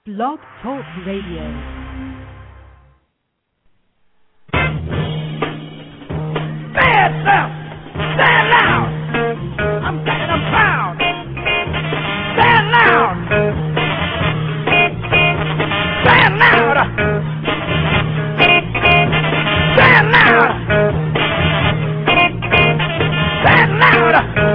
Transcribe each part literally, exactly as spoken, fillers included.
Blog Talk Radio. Stand up! Stand loud! I'm saying I'm proud! Stand loud! Stand loud! Stand loud! Stand loud!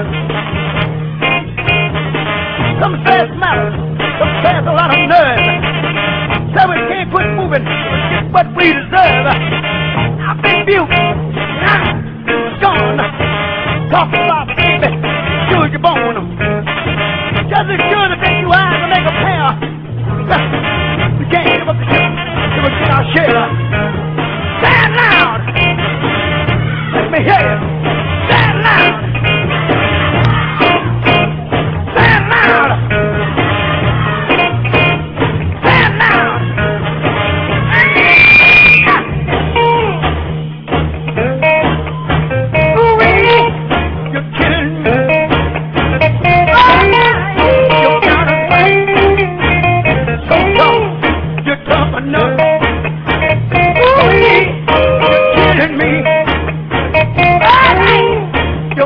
Some say it's matter. Some say it's a lot of nerve. So we can't quit moving. It's what we deserve. I've been built. Now gone. Talk about baby. Sure you're born. Just as sure to take you out to make a pair. We can't give up the ship till we get our share. Stand loud. Let me hear you. Stand loud. Stand loud. Stand loud. You're kidding me. You're down and right. So tough. You're tough enough. You're kidding me. You're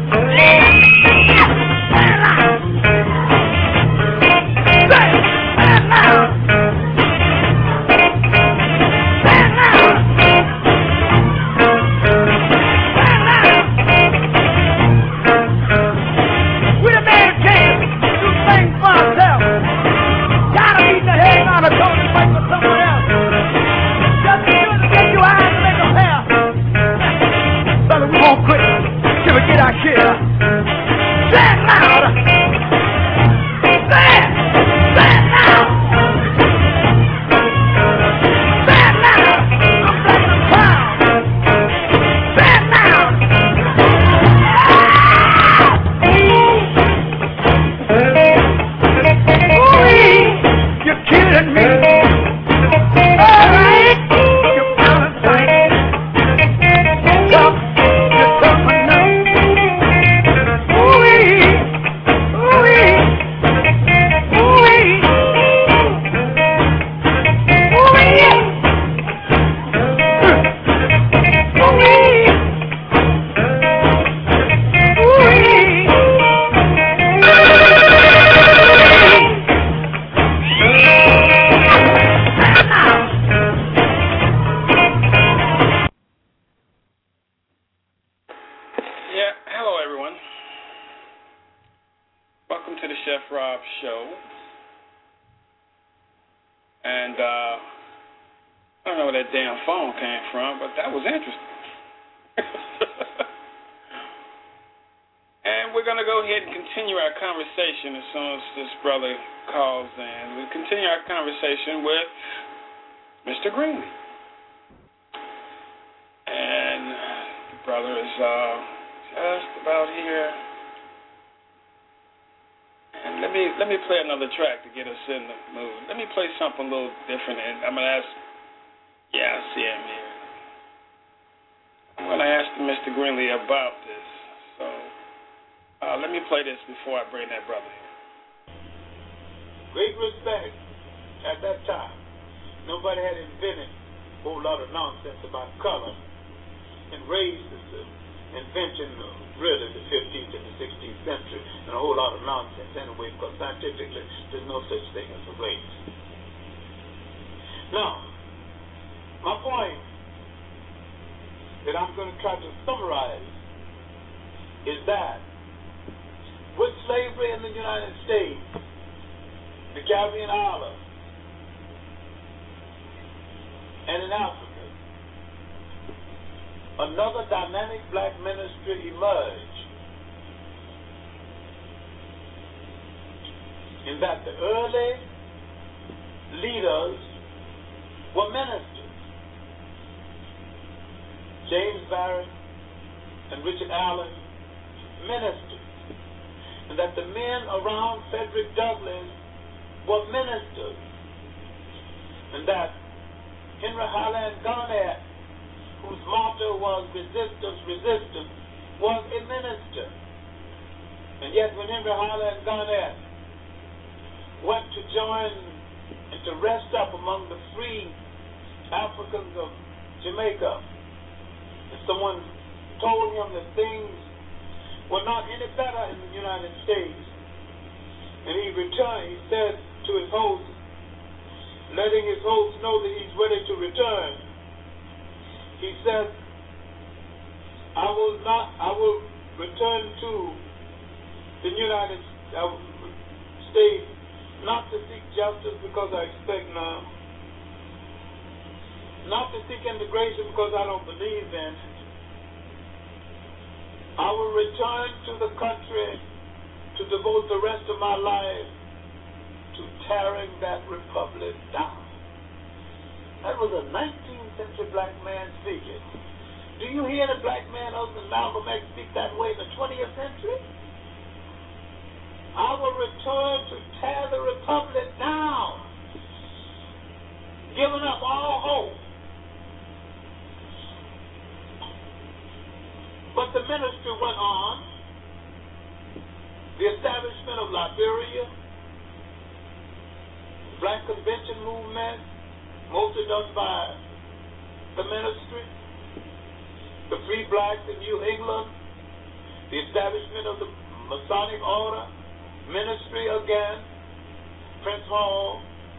track to get us in the mood. Let me play something a little different, and I'm going to ask, yeah, I see him here. I'm going to ask Mister Greenlee about this. So uh, let me play this before I bring that brother in. Great respect at that time. Nobody had invented a whole lot of nonsense about color and race is the invention of really the fifteenth and the sixteenth century, and a whole lot of nonsense anyway, because scientifically there's no such thing as a race. Now, my point that I'm going to try to summarize is that with slavery in the United States, the Caribbean islands, and in Africa, another dynamic black ministry emerged, in that the early leaders were ministers. James Barron and Richard Allen, ministers. And that the men around Frederick Douglass were ministers. And that Henry Highland Garnet, whose motto was resistance, resistance, was a minister. And yet when Henry Highland Garnet went to join and to rest up among the free Africans of Jamaica. And someone told him that things were not any better in the United States. And he returned, he said to his host, letting his host know that he's ready to return, he said, I will not, I will return to the United States not to seek justice because I expect none, not to seek integration because I don't believe in it. I will return to the country to devote the rest of my life to tearing that republic down. That was a nineteenth century black man speaking. Do you hear the black man other than Malcolm X speak that way in the twentieth century? I will return to tear the republic down, giving up all hope. But the ministry went on. The establishment of Liberia, Black Convention movement, mostly done by the ministry, the Free Blacks in New England, the establishment of the Masonic Order, ministry again, Prince Hall,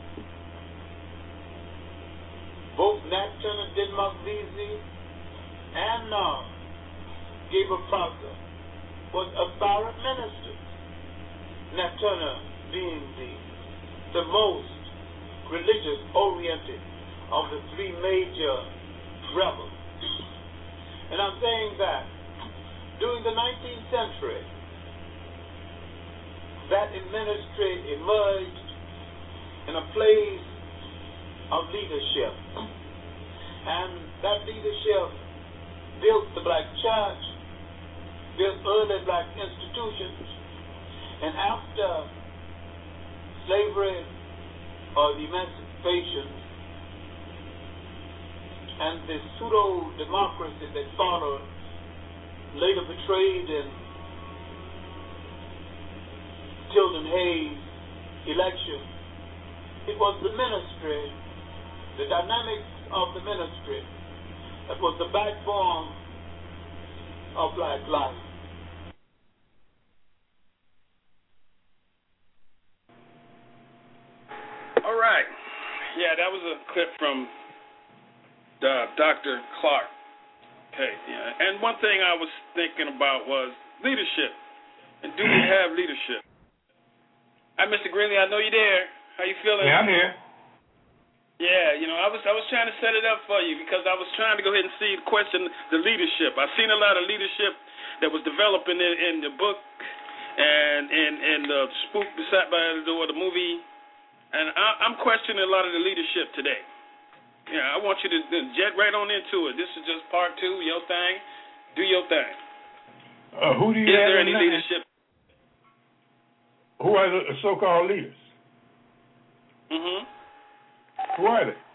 both Nat Turner, Denmark Vesey, and uh, Gabriel Proctor was a silent minister. Nat Turner being the, the most religious-oriented of the three major rebels. And I'm saying that during the nineteenth century, that ministry emerged in a place of leadership. And that leadership built the black church, built early black institutions, and after slavery or the emancipation and the pseudo-democracy that followed, later betrayed in Tilden Hayes election, it was the ministry, the dynamics of the ministry, that was the backbone of black life. All right. Yeah, that was a clip from uh, Doctor Clark. Okay, yeah. And one thing I was thinking about was leadership. And do we have leadership? Hi, Mister Greenlee, I know you're there. How you feeling? Yeah, I'm here. Yeah, you know, I was I was trying to set it up for you because I was trying to go ahead and see the question, the leadership. I've seen a lot of leadership that was developing in, in the book and in in the Spook Beside by the Door, the movie, and I, I'm questioning a lot of the leadership today. Yeah, I want you to jet right on into it. This is just part two, your thing. Do your thing. Uh, who do you is have there in any mind? leadership? Who are the so-called leaders? Mm-hmm. Who are they?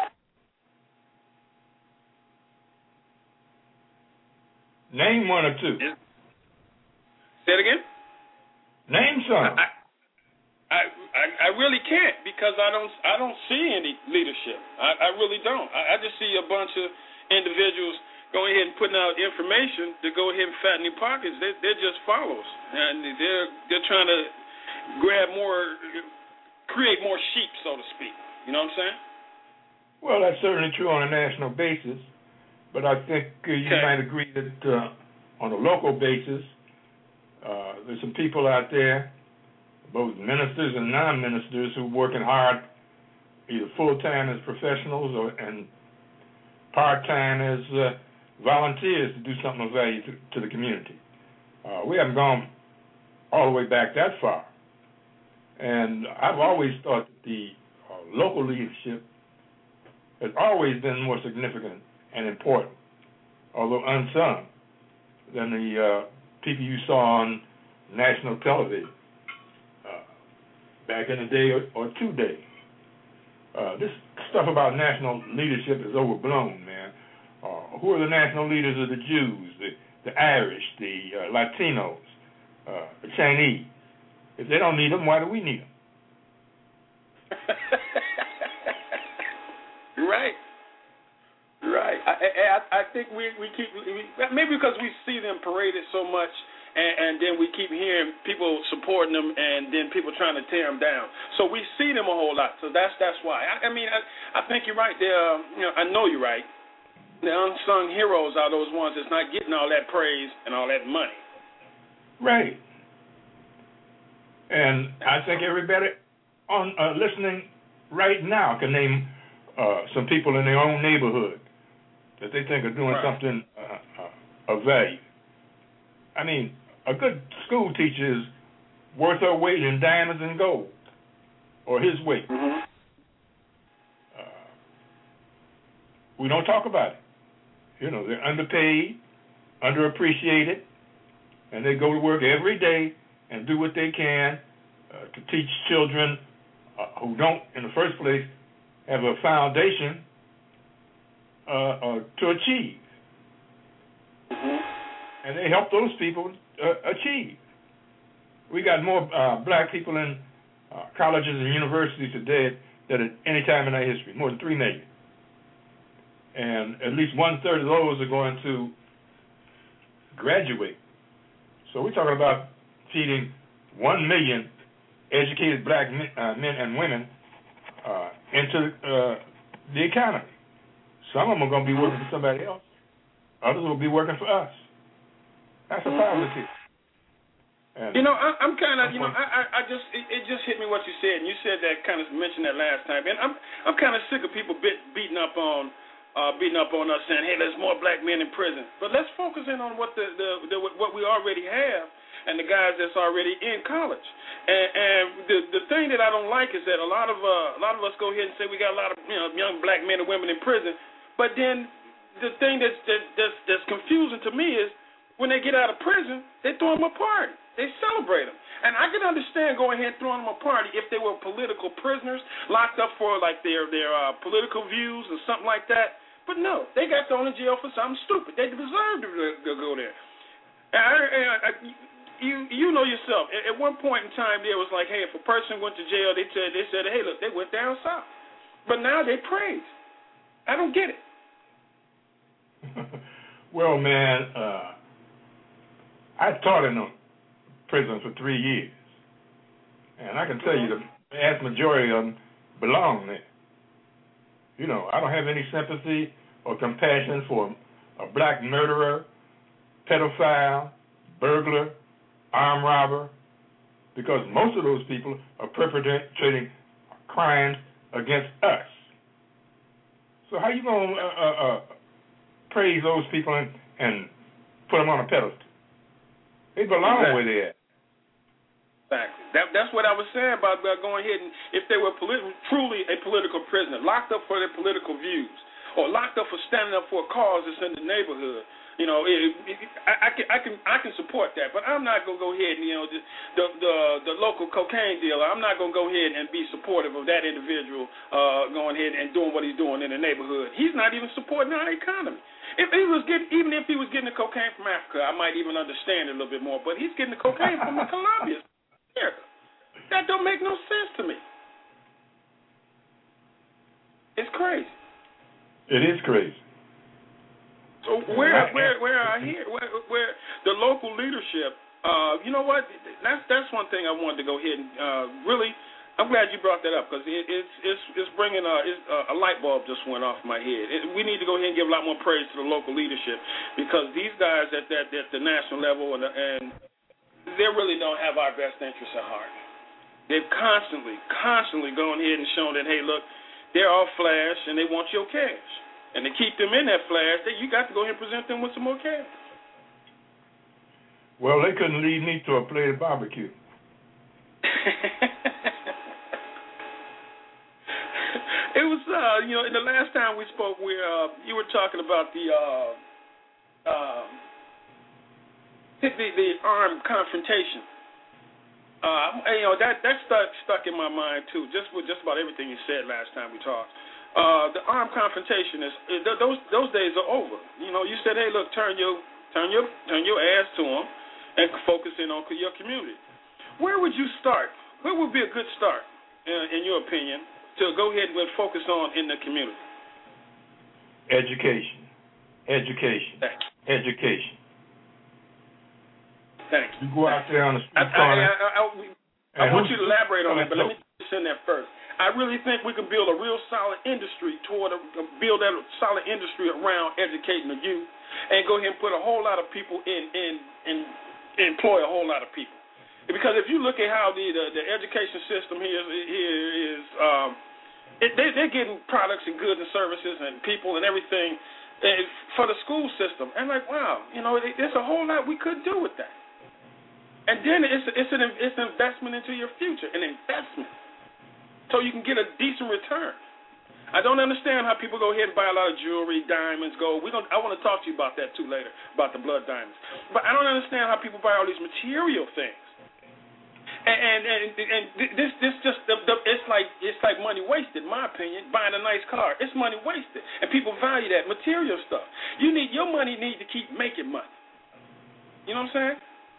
Name one or two. Is, say it again. Name some. I, I, I, I really can't because I don't I don't see any leadership. I, I really don't. I, I just see a bunch of individuals going ahead and putting out information to go ahead and fatten their pockets. They, they're just follows, and they're they're trying to grab more, create more sheep, so to speak. You know what I'm saying? Well, that's certainly true on a national basis, but I think uh, you okay. might agree that uh, on a local basis, uh, there's some people out there, both ministers and non-ministers, who are working hard, either full-time as professionals or and part-time as uh, volunteers to do something of value to, to the community. Uh, we haven't gone all the way back that far. And I've always thought that the uh, local leadership has always been more significant and important, although unsung, than the uh, people you saw on national television uh, back in the day or, or today. Uh, this stuff about national leadership is overblown, man. Uh, who are the national leaders of the Jews, the, the Irish, the uh, Latinos, uh, the Chinese? If they don't need them, why do we need them? right. Right. I, I, I think we, we keep, we, maybe because we see them paraded so much, and, and then we keep hearing people supporting them, and then people trying to tear them down. So we see them a whole lot. So that's that's why. I, I mean, I, I think you're right there. You know, I know you're right. The unsung heroes are those ones that's not getting all that praise and all that money. Right. And I think everybody on uh, listening right now can name uh, some people in their own neighborhood that they think are doing right. something uh, uh, of value. I mean, a good school teacher is worth her weight in diamonds and gold, or his weight. Mm-hmm. Uh, we don't talk about it. You know, they're underpaid, underappreciated, and they go to work every day and do what they can uh, to teach children uh, who don't, in the first place, have a foundation uh, uh, to achieve. Mm-hmm. And they help those people uh, achieve. We got more uh, black people in uh, colleges and universities today than at any time in our history, more than three million. And at least one-third of those are going to graduate. So we're talking about feeding one million educated black men, uh, men and women uh, into uh, the economy. Some of them are going to be working for somebody else. Others will be working for us. That's a positive. And you know, I, I'm kind of, you know, I, I, I just, it, it just hit me what you said, and you said that, kind of mentioned that last time, and I'm, I'm kind of sick of people bit, beating up on, uh, beating up on us, saying, hey, there's more black men in prison. But let's focus in on what the, the, the what we already have, and the guys that's already in college. And, and the the thing that I don't like is that a lot of uh, a lot of us go ahead and say we got a lot of you know young black men and women in prison, but then the thing that's that, that's that's confusing to me is when they get out of prison, they throw them a party. They celebrate them. And I can understand going ahead and throwing them a party if they were political prisoners locked up for like their their uh, political views or something like that. But no, they got thrown in jail for something stupid. They deserve to, to go there. And I, and I, you you know yourself. At, at one point in time, there was like, hey, if a person went to jail, they said they said, hey, look, they went down south. But now they praise. I don't get it. Well, man, uh, I taught in them. Prison for three years, and I can tell you the vast majority of them belong there. You know, I don't have any sympathy or compassion for a black murderer, pedophile, burglar, armed robber, because most of those people are perpetrating crimes against us. So how you gonna uh, uh, uh, praise those people and, and put them on a pedestal? They belong exactly. where they at. Exactly. That, that's what I was saying about, about going ahead and if they were politi- truly a political prisoner, locked up for their political views, or locked up for standing up for a cause that's in the neighborhood, you know, it, it, I, I can I can I can support that. But I'm not gonna go ahead and you know the the the, the local cocaine dealer. I'm not gonna go ahead and be supportive of that individual uh, going ahead and doing what he's doing in the neighborhood. He's not even supporting our economy. If he was getting, even if he was getting the cocaine from Africa, I might even understand it a little bit more. But he's getting the cocaine from the Colombians. Here, that don't make no sense to me. It's crazy. It is crazy. So where, where, where are here? Where, where the local leadership? Uh, you know what? That's that's one thing I wanted to go ahead and uh, really. I'm glad you brought that up because it, it's it's it's bringing a, it's, a light bulb just went off my head. It, we need to go ahead and give a lot more praise to the local leadership because these guys at that at the national level and and they really don't have our best interests at heart. They've constantly, constantly gone ahead and shown that hey, look, they're all flash and they want your cash, and to keep them in that flash, that you got to go ahead and present them with some more cash. Well, they couldn't lead me to a plate of barbecue. It was, uh, you know, the last time we spoke, we uh, you were talking about the, uh, uh, the the armed confrontation. Uh, you know, that that stuck stuck in my mind too. Just with just about everything you said last time we talked. Uh, the armed confrontation is those those days are over. You know, you said, hey, look, turn your turn your turn your ass to them and focus in on your community. Where would you start? Where would be a good start, in, in your opinion, to go ahead and focus on in the community? education, education, Thanks. education. Thanks. You go out there on the street I, corner. I, I, I, I want you to elaborate on that, but let me just in there first. I really think we can build a real solid industry toward a, build that solid industry around educating the youth, and go ahead and put a whole lot of people in, in, in employ a whole lot of people. Because if you look at how the the, the education system here is, here is um, it, they, they're getting products and goods and services and people and everything and for the school system. And like, wow, you know, there's a whole lot we could do with that. And then it's it's an it's an investment into your future, an investment, so you can get a decent return. I don't understand how people go ahead and buy a lot of jewelry, diamonds, gold. We gonna, I want to talk to you about that too later, about the blood diamonds. But I don't understand how people buy all these material things. And and, and, and this this just the, the, it's like it's like money wasted, in my opinion. Buying a nice car, it's money wasted, and people value that material stuff. You need your money need to keep making money. You know what I'm saying?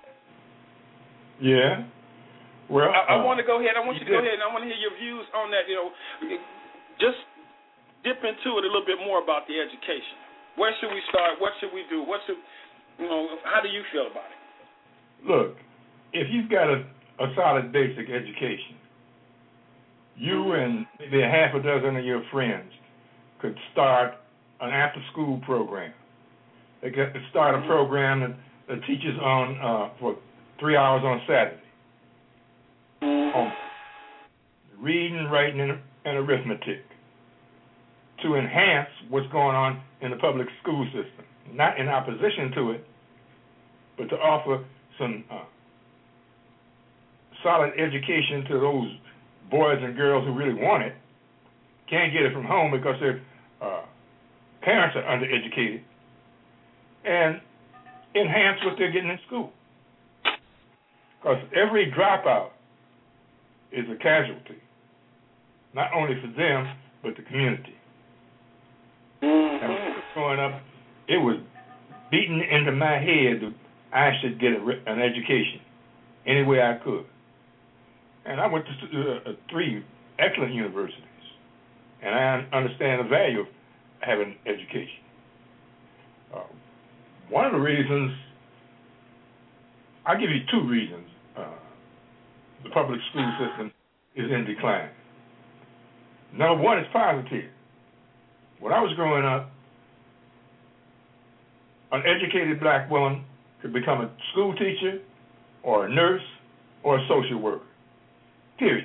Yeah. Well, I, I uh, want to go ahead. I want you, you to go did. ahead, and I want to hear your views on that. You know, just dip into it a little bit more about the education. Where should we start? What should we do? What should you know? How do you feel about it? Look, if you've got a, a solid basic education, you mm-hmm. and maybe a half a dozen of your friends could start an after-school program. They could start a program that, that teaches on uh, for three hours on Saturday. On reading, writing, and, and arithmetic to enhance what's going on in the public school system. Not in opposition to it, but to offer some uh, solid education to those boys and girls who really want it, can't get it from home because their uh, parents are undereducated, and enhance what they're getting in school. Because every dropout is a casualty, not only for them, but the community. Mm-hmm. And when I was growing up, it was beaten into my head that I should get a, an education any way I could. And I went to uh, three excellent universities, and I understand the value of having education. Uh, one of the reasons, I'll give you two reasons. Uh, the public school system is in decline. Number one is positive. When I was growing up, an educated black woman could become a school teacher or a nurse or a social worker, period.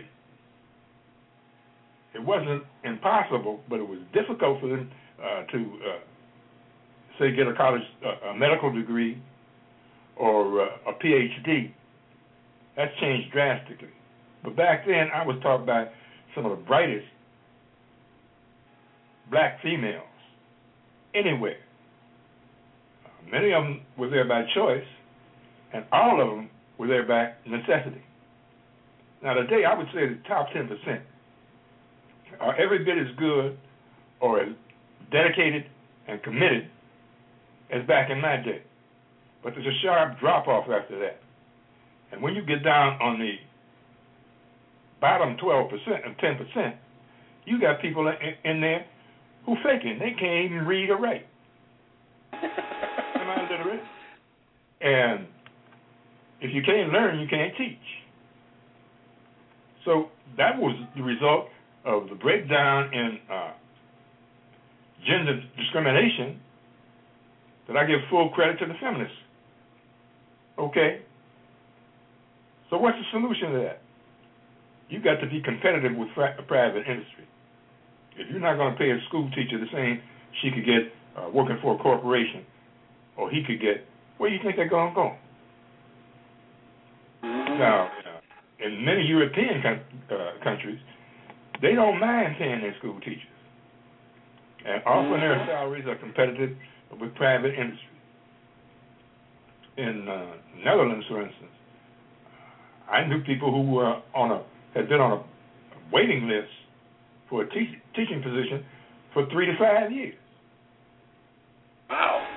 It wasn't impossible, but it was difficult for them uh, to, uh, say, get a college, uh, a medical degree or uh, a P H D. That's changed drastically. But back then, I was taught by some of the brightest black females anywhere. Uh, many of them were there by choice, and all of them were there by necessity. Now, today, I would say the top ten percent are every bit as good or as dedicated and committed as back in my day. But there's a sharp drop-off after that. And when you get down on the bottom twelve percent and ten percent, you got people in, in there who faking. They can't even read or write. Am illiterate? And if you can't learn, you can't teach. So that was the result of the breakdown in uh, gender discrimination that I give full credit to the feminists. Okay? So what's the solution to that? You've got to be competitive with fra- private industry. If you're not going to pay a school teacher the same she could get uh, working for a corporation, or he could get, where do you think they're going to go? Mm-hmm. Now, uh, in many European con- uh, countries, they don't mind paying their school teachers. And often mm-hmm. their salaries are competitive with private industry. In uh, Netherlands, for instance, I knew people who were on a had been on a waiting list for a te- teaching position for three to five years. Wow.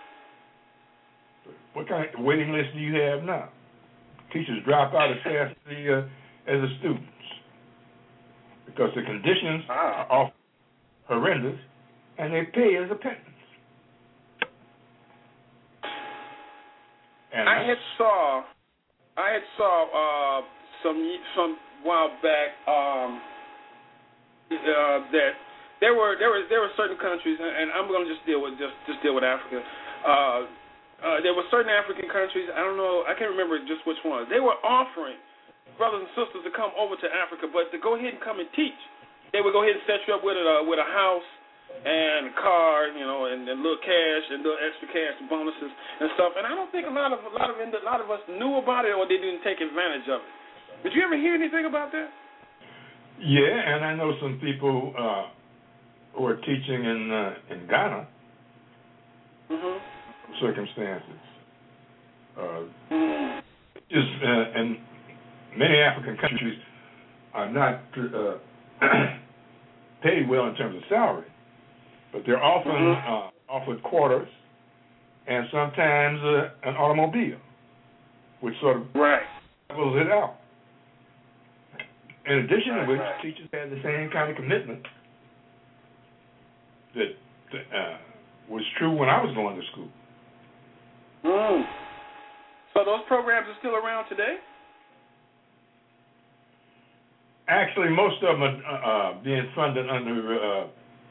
What kind of waiting list do you have now? Teachers drop out as fast as the, uh, as the students because the conditions wow. are horrendous and they pay as a pittance. And I had saw, I had saw uh, some some while back um, uh, that there were there was there were certain countries, and I'm going to just deal with just just deal with Africa. Uh, uh, there were certain African countries. I don't know. I can't remember just which ones. They were offering brothers and sisters to come over to Africa, but to go ahead and come and teach. They would go ahead and set you up with a with a house and a car, you know, and, and little cash and little extra cash and bonuses and stuff. And I don't think a lot of a lot of a lot of us knew about it, or they didn't take advantage of it. Did you ever hear anything about that? Yeah, and I know some people uh, who are teaching in uh, in Ghana. Mm-hmm. Circumstances. Uh, mm-hmm. Just uh, and many African countries are not uh, paid well in terms of salary, but they're often uh, offered quarters and sometimes uh, an automobile, which sort of right. levels it out. In addition right, to which, right. teachers have the same kind of commitment that uh, was true when I was going to school. Mm. So those programs are still around today? Actually, most of them are uh, being funded under uh,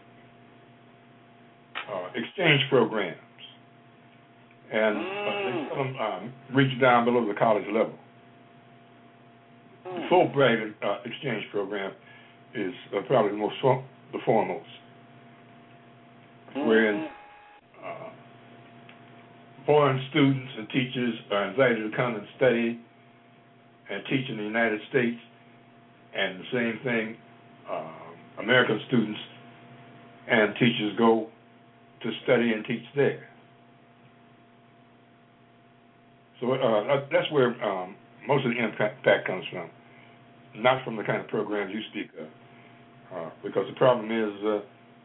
uh, exchange programs, and mm. uh, they seldom um, reach down below the college level. Mm. The Fulbright uh, exchange program is uh, probably the most for- the foremost, mm. wherein uh, foreign students and teachers are invited to come and study and teach in the United States. And the same thing, uh, American students and teachers go to study and teach there. So uh, that's where um, most of the impact comes from, not from the kind of programs you speak of. Uh, because the problem is uh,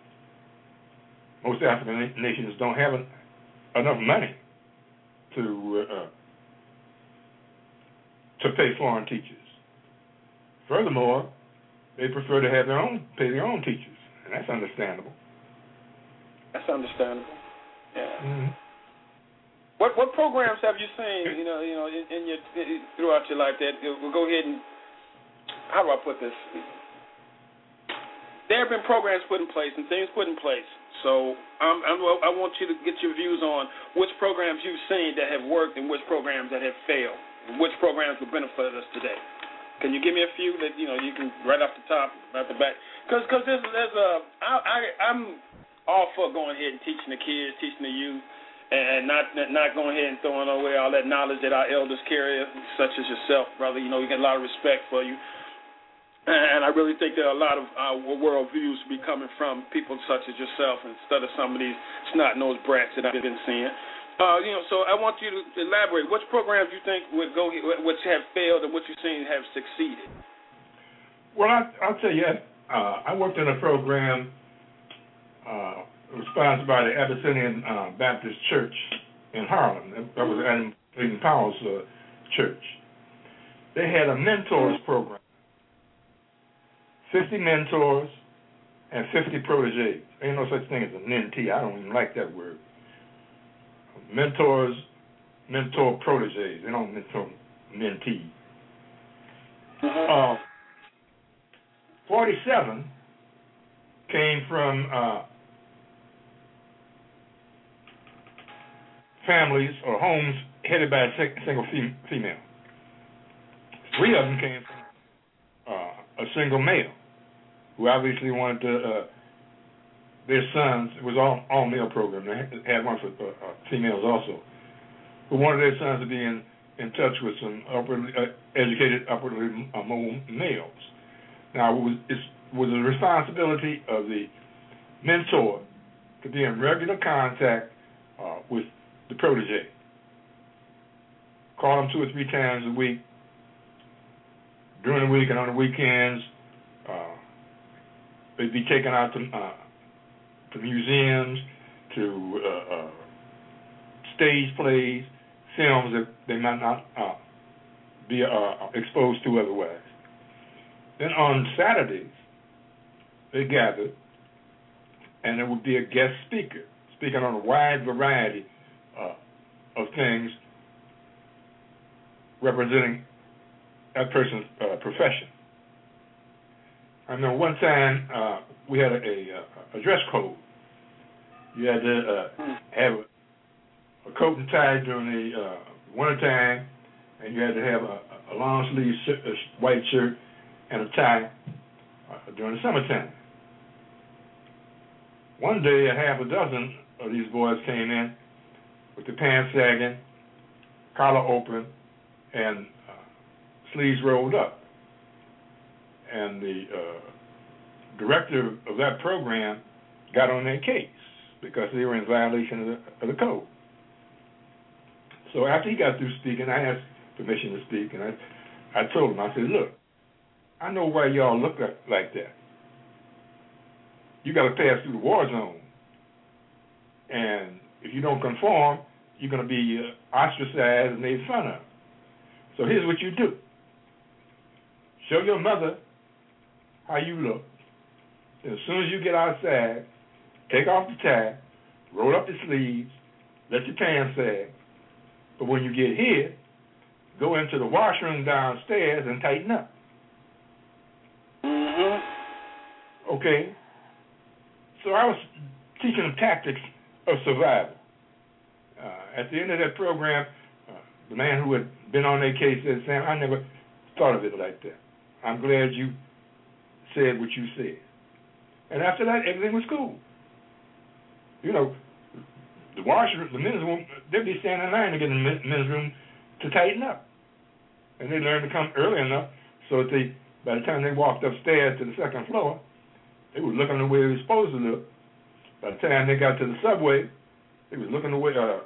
most African nations don't have an, enough money to uh, to pay foreign teachers. Furthermore, they prefer to have their own, pay their own teachers, and that's understandable. That's understandable. Yeah. Mm-hmm. What what programs have you seen? You know, you know, in, in your in, throughout your life that we'll go ahead and how do I put this? There have been programs put in place and things put in place. So um, I'm, I want you to get your views on which programs you've seen that have worked and which programs that have failed, and which programs will benefit us today. Can you give me a few that, you know, you can right off the top, right the back? Because cause there's, there's a, I, I, I'm all for going ahead and teaching the kids, teaching the youth, and not not going ahead and throwing away all that knowledge that our elders carry, such as yourself, brother. You know, we get a lot of respect for you. And I really think that a lot of our worldviews be coming from people such as yourself instead of some of these snot-nosed brats that I've been seeing. Uh, you know, so I want you to elaborate. Which programs you think would go, which have failed, and what you've seen have succeeded? Well, I, I'll tell you, uh, I worked in a program uh, sponsored by the Abyssinian uh, Baptist Church in Harlem. That was Adam Clayton Powell's uh, church. They had a mentors program, fifty mentors and fifty proteges. Ain't no such thing as a mentee. I don't even like that word. Mentors, mentor proteges. They don't mentor mentees. Uh, forty-seven came from uh, families or homes headed by a single female. Three of them came from uh, a single male who obviously wanted to, uh, their sons, it was all all male program. They had one for uh, uh, females also, who wanted their sons to be in, in touch with some upwardly uh, educated, upwardly uh, mobile males. Now, it was, it was a responsibility of the mentor to be in regular contact uh, with the protege. Call them two or three times a week, during the week and on the weekends. Uh, they'd be taken out to uh, to museums, to uh, uh, stage plays, films that they might not uh, be uh, exposed to otherwise. Then on Saturdays, they gathered and there would be a guest speaker speaking on a wide variety uh, of things representing that person's uh, profession. I remember one time uh, we had a, a, a dress code. You had to uh, have a, a coat and tie during the uh, winter time, and you had to have a, a long sleeve shirt, a white shirt and a tie uh, during the summertime. One day, a half a dozen of these boys came in with the pants sagging, collar open, and uh, sleeves rolled up. And the uh, director of that program got on their case because they were in violation of the, of the code. So after he got through speaking, I asked permission to speak, and I, I told him, I said, look, I know why y'all look like, like that. You got to pass through the war zone. And if you don't conform, you're going to be uh, ostracized and made fun of. So here's what you do. Show your mother how you look. And as soon as you get outside, take off the tie, roll up the sleeves, let your pants sag. But when you get here, go into the washroom downstairs and tighten up. Mm-hmm. Okay? So I was teaching them tactics of survival. Uh, at the end of that program, uh, the man who had been on their case said, Sam, I never thought of it like that. I'm glad you said what you said. And after that, everything was cool. You know, the washroom, the men's room, they'd be standing in line to get in the men's room to tighten up. And they learned to come early enough so that they, by the time they walked upstairs to the second floor, they were looking the way they were supposed to look. By the time they got to the subway, they was looking the way, uh,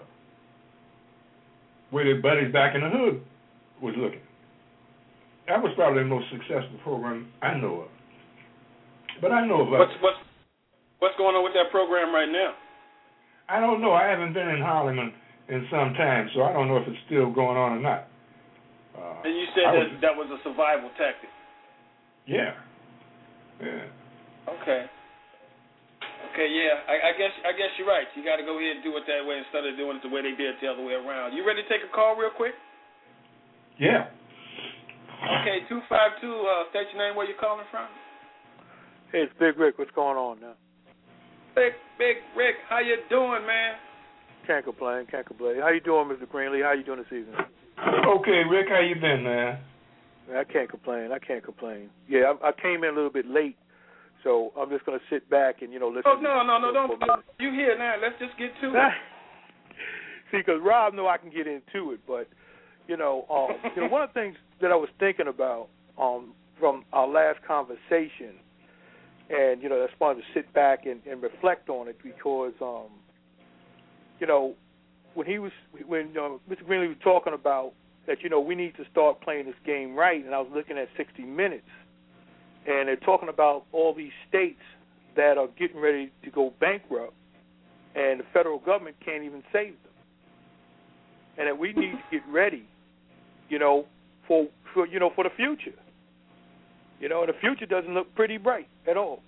where their buddies back in the hood was looking. That was probably the most successful program I know of. But I know of what's what's what's going on with that program right now? I don't know. I haven't been in Harlem in, in some time, so I don't know if it's still going on or not. Uh, and you said I that was, that was a survival tactic. Yeah. Yeah. Okay. Okay, yeah. I, I guess I guess you're right. You got to go ahead and do it that way instead of doing it the way they did the other way around. You ready to take a call real quick? Yeah. Okay, two five two, uh, state your name, where you calling from? Hey, it's Big Rick. What's going on now? Big, Big Rick, how you doing, man? Can't complain, can't complain. How you doing, Mister Greenlee? How you doing this evening? Okay, Rick, how you been, man? I can't complain. I can't complain. Yeah, I, I came in a little bit late, so I'm just going to sit back and, you know, listen. Oh, no, no, no, don't. Uh, you here now. Let's just get to it. See, because Rob know I can get into it, but, you know, um, you know, one of the things that I was thinking about um, from our last conversation, and, you know, I just wanted to sit back and, and reflect on it because, um, you know, when he was, when uh, Mister Greenlee was talking about that, you know, we need to start playing this game right, and I was looking at sixty minutes, and they're talking about all these states that are getting ready to go bankrupt, and the federal government can't even save them, and that we need to get ready, you know, for, for you know, for the future. You know, and the future doesn't look pretty bright at all.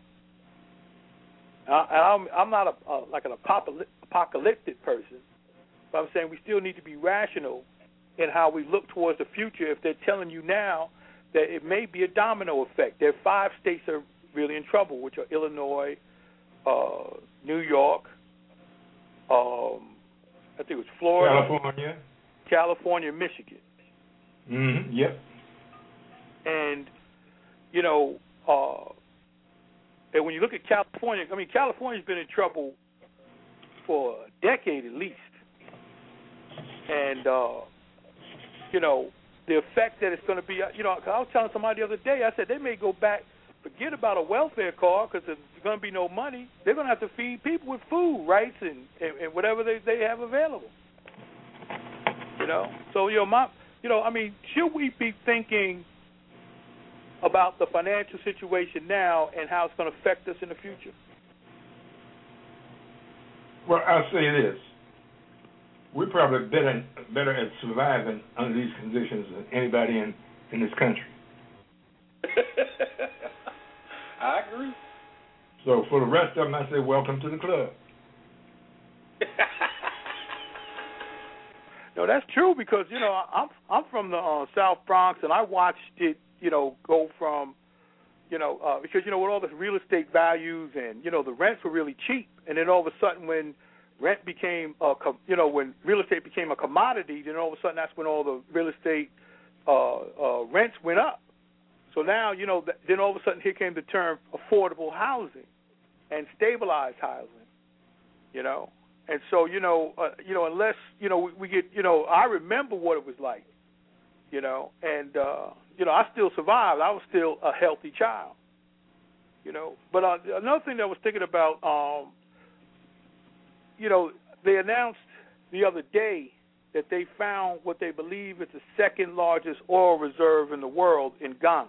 I, I'm, I'm not a, a, like an apocalyptic person, but I'm saying we still need to be rational in how we look towards the future. If they're telling you now that it may be a domino effect, there are five states that are really in trouble, which are Illinois, uh, New York, um, I think it was Florida, California, California, Michigan. Mm-hmm. Yep. And you know, uh, and when you look at California, I mean, California's been in trouble for a decade at least. And, uh, you know, the effect that it's going to be, you know, I was telling somebody the other day, I said they may go back, forget about a welfare card because there's going to be no money. They're going to have to feed people with food, rights, and, and, and whatever they, they have available. You know? So, you know, my, you know, I mean, should we be thinking about the financial situation now and how it's going to affect us in the future? Well, I'll say this. We're probably better better at surviving under these conditions than anybody in, in this country. I agree. So for the rest of them, I say, welcome to the club. No, that's true because you know I'm I'm from the uh, South Bronx and I watched it, you know, go from, you know, uh, because you know with all the real estate values and you know the rents were really cheap, and then all of a sudden when rent became, a com- you know, when real estate became a commodity, then all of a sudden that's when all the real estate uh, uh, rents went up. So now you know th- then all of a sudden here came the term affordable housing and stabilized housing, you know. And so, you know, uh, you know, unless, you know, we, we get, you know, I remember what it was like, you know, and, uh, you know, I still survived. I was still a healthy child, you know. But uh, another thing that I was thinking about, um, you know, they announced the other day that they found what they believe is the second largest oil reserve in the world in Ghana.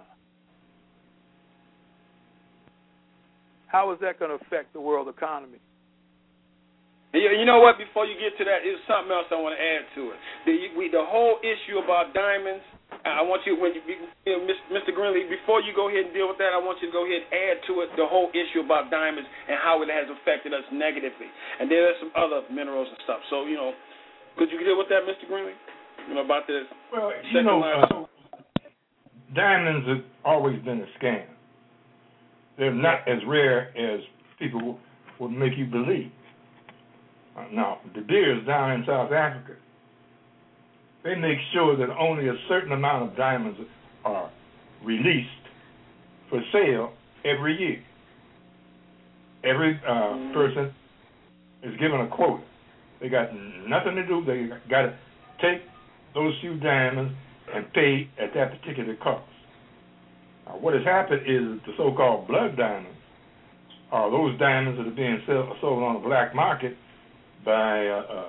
How is that going to affect the world economy? You know what? Before you get to that, there's something else I want to add to it. The, we, the whole issue about diamonds. I want you, when you, you know, Mister Greenlee, before you go ahead and deal with that, I want you to go ahead and add to it the whole issue about diamonds and how it has affected us negatively. And there are some other minerals and stuff. So, you know, could you deal with that, Mister Greenlee? You know about this? Well, you know, uh, diamonds have always been a scam. They're not as rare as people would make you believe. Uh, now, De Beers down in South Africa, they make sure that only a certain amount of diamonds are released for sale every year. Every uh, person is given a quota. They got nothing to do. They got to take those few diamonds and pay at that particular cost. Now, what has happened is the so-called blood diamonds are those diamonds that are being sell, sold on the black market by uh, uh,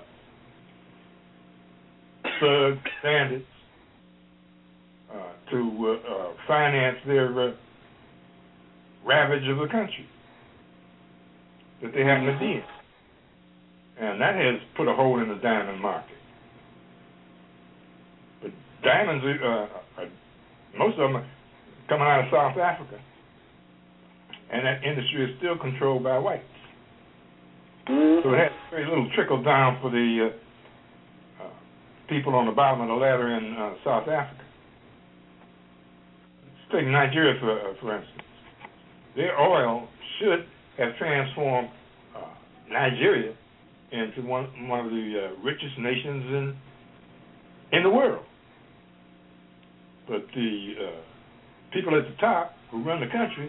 thugs, bandits, uh, to uh, uh, finance their uh, ravage of the country that they happen to be in. And that has put a hole in the diamond market. But diamonds, uh, are, most of them are coming out of South Africa, and that industry is still controlled by whites. So it has very little trickle down for the uh, uh, people on the bottom of the ladder in uh, South Africa. Let's take Nigeria, for, uh, for instance. Their oil should have transformed uh, Nigeria into one, one of the uh, richest nations in, in the world. But the uh, people at the top who run the country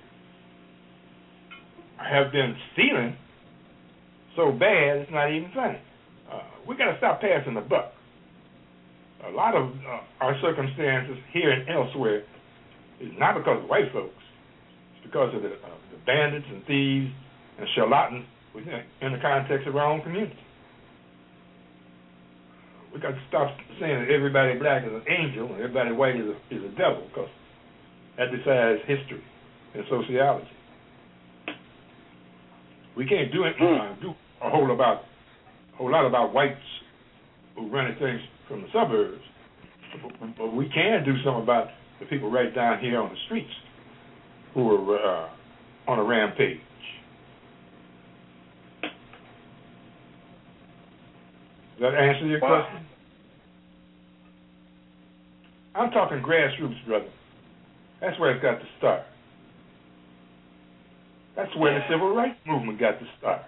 have been stealing so bad it's not even funny. Uh, we got to stop passing the buck. A lot of uh, our circumstances here and elsewhere is not because of white folks. It's because of the, uh, the bandits and thieves and charlatans within, in the context of our own community. We got to stop saying that everybody black is an angel and everybody white is a, is a devil, because that decides history and sociology. We can't do it. Uh, do a whole about a whole lot about whites who run things from the suburbs, but, but we can do something about the people right down here on the streets who are uh, on a rampage. Does that answer your wow. question? I'm talking grassroots, brother. That's where it's got to start. That's where the civil rights movement got to start.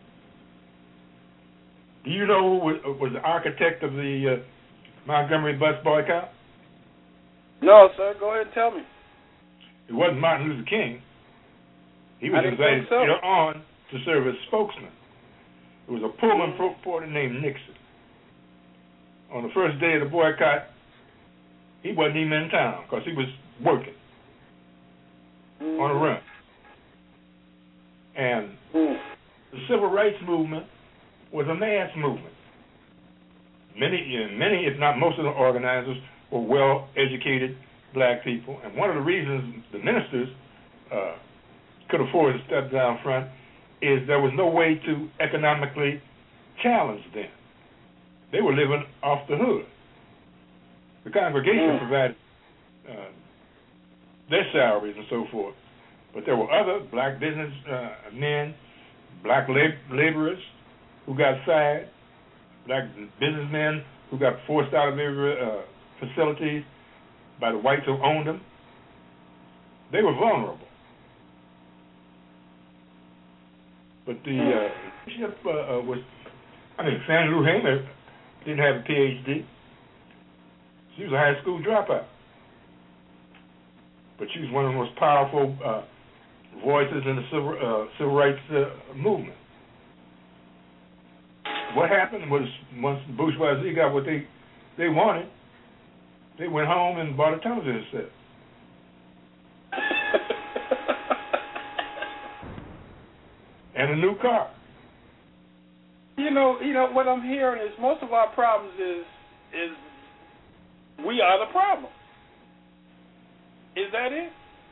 Do you know who was, was the architect of the uh, Montgomery bus boycott? No, sir. Go ahead and tell me. It wasn't Martin Luther King. He was invited so. later on to serve as spokesman. It was a Pullman reporter named Nixon. On the first day of the boycott, he wasn't even in town because he was working mm. on a run. And mm. the civil rights movement was a mass movement. Many, many, if not most of the organizers were well-educated black people. And one of the reasons the ministers uh, could afford to step down front is there was no way to economically challenge them. They were living off the hood. The congregation mm. provided uh, their salaries and so forth, But there were other black business uh, men, black lab- laborers who got fired, black businessmen who got forced out of their uh, facilities by the whites who owned them. They were vulnerable. But the uh, leadership uh, uh, was, I mean, Fannie Lou Hamer didn't have a P H D. She was a high school dropout. But she was one of the most powerful uh, voices in the civil, uh, civil rights uh, movement. What happened was once the bourgeoisie got what they, they wanted, they went home and bought a television set. And a new car. You know, you know what I'm hearing is most of our problems is is we are the problem. Is that it?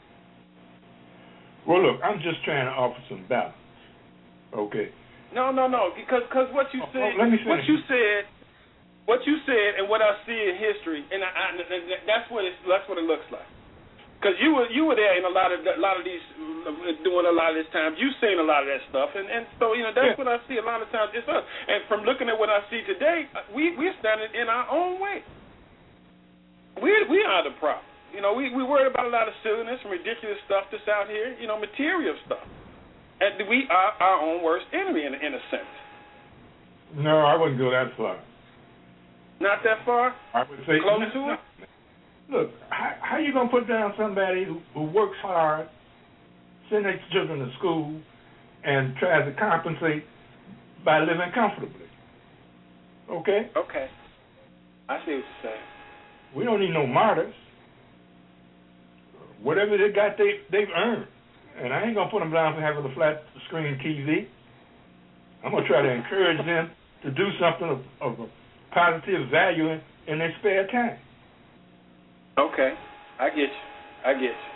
Well, look, I'm just trying to offer some balance. Okay. No, no, no. Because cause what you oh, said, oh, let me what you said, what you said, and what I see in history, and, I, I, and that's what it's, that's what it looks like. Because you were you were there in a lot of a lot of these doing a lot of this time. You've seen a lot of that stuff, and, and so you know that's yeah. what I see a lot of times. It's us. And from looking at what I see today, we we're standing in our own way. We we are the problem. You know, we we worried about a lot of silliness and ridiculous stuff that's out here. You know, material stuff, and we are our own worst enemy in in a sense. No, I wouldn't go that far. Not that far. I would say close no, to no. it. Look, how, how you going to put down somebody who, who works hard, sends their children to school, and tries to compensate by living comfortably? Okay? Okay. I see what you're saying. We don't need no martyrs. Whatever they got, they, they've earned. And I ain't going to put them down for having a flat screen T V. I'm going to try to encourage them to do something of, of a positive value in, in their spare time. Okay, I get you. I get you.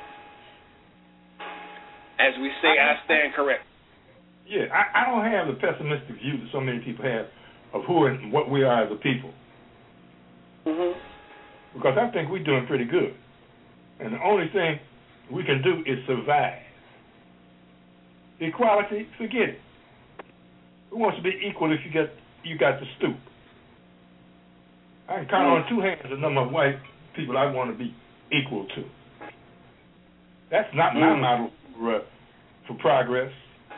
As we say, I, I stand correct. Yeah, I, I don't have the pessimistic view that so many people have of who and what we are as a people. Mm-hmm. Because I think we're doing pretty good. And the only thing we can do is survive. Equality, forget it. Who wants to be equal if you get you got to stoop? I can count mm-hmm. on two hands the number of white people I want to be equal to. That's not my mm. model for, uh, for progress.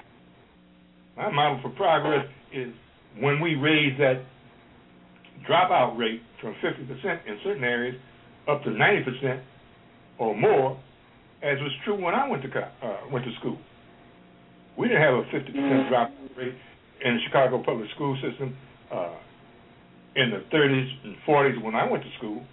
My model for progress is when we raise that dropout rate from fifty percent in certain areas up to ninety percent or more, as was true when I went to uh, went to school. We didn't have a fifty percent mm. dropout rate in the Chicago public school system uh, in the thirties and forties when I went to school.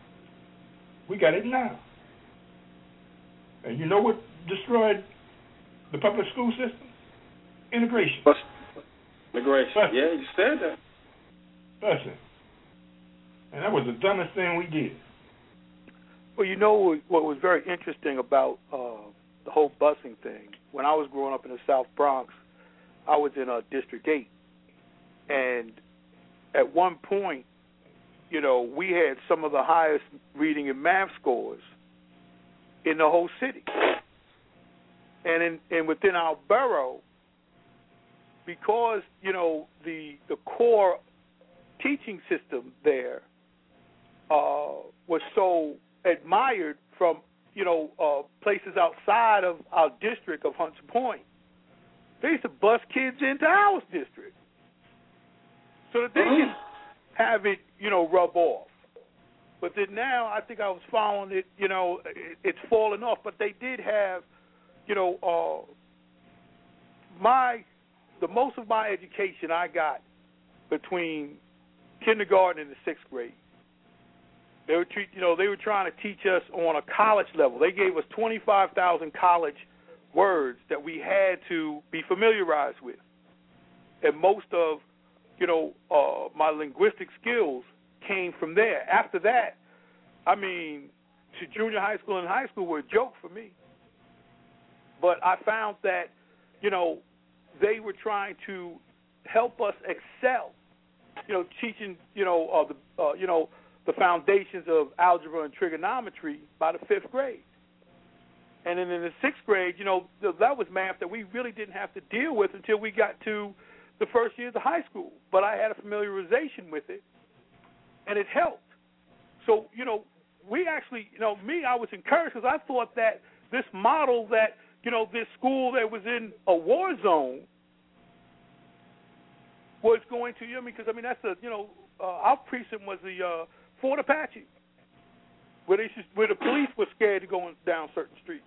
We got it now. And you know what destroyed the public school system? Integration. Integration. Busing. Yeah, you said that. Busing. And that was the dumbest thing we did. Well, you know what was very interesting about uh, the whole busing thing? When I was growing up in the South Bronx, I was in uh, District eight. And at one point, you know, we had some of the highest reading and math scores in the whole city. And in, and within our borough, because, you know, the the core teaching system there uh, was so admired from, you know, uh, places outside of our district of Hunts Point, they used to bus kids into our district so that they can have it, you know, rub off. But then now I think I was following it, you know, it, it's fallen off. But they did have, you know, uh, my, the most of my education I got between kindergarten and the sixth grade. They were, treat, you know, they were trying to teach us on a college level. They gave us twenty-five thousand college words that we had to be familiarized with. And most of, you know, uh, my linguistic skills came from there. After that, I mean, to junior high school and high school were a joke for me. But I found that, you know, they were trying to help us excel, you know, teaching, you know, uh, the, uh, you know, the foundations of algebra and trigonometry by the fifth grade. And then in the sixth grade, you know, that was math that we really didn't have to deal with until we got to the first years of high school. But I had a familiarization with it, and it helped. So, you know, we actually, you know, me, I was encouraged because I thought that this model that, you know, this school that was in a war zone was going to, you know, because, I mean, that's a, you know, uh, our precinct was the uh, Fort Apache, where, they, where the police were scared to go down certain streets.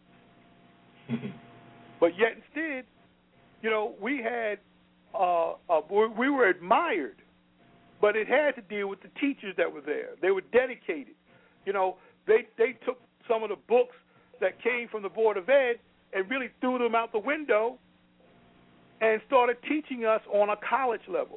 But yet instead, you know, we had, uh, uh, we were admired, but it had to deal with the teachers that were there. They were dedicated. You know, they they took some of the books that came from the Board of Ed and really threw them out the window and started teaching us on a college level.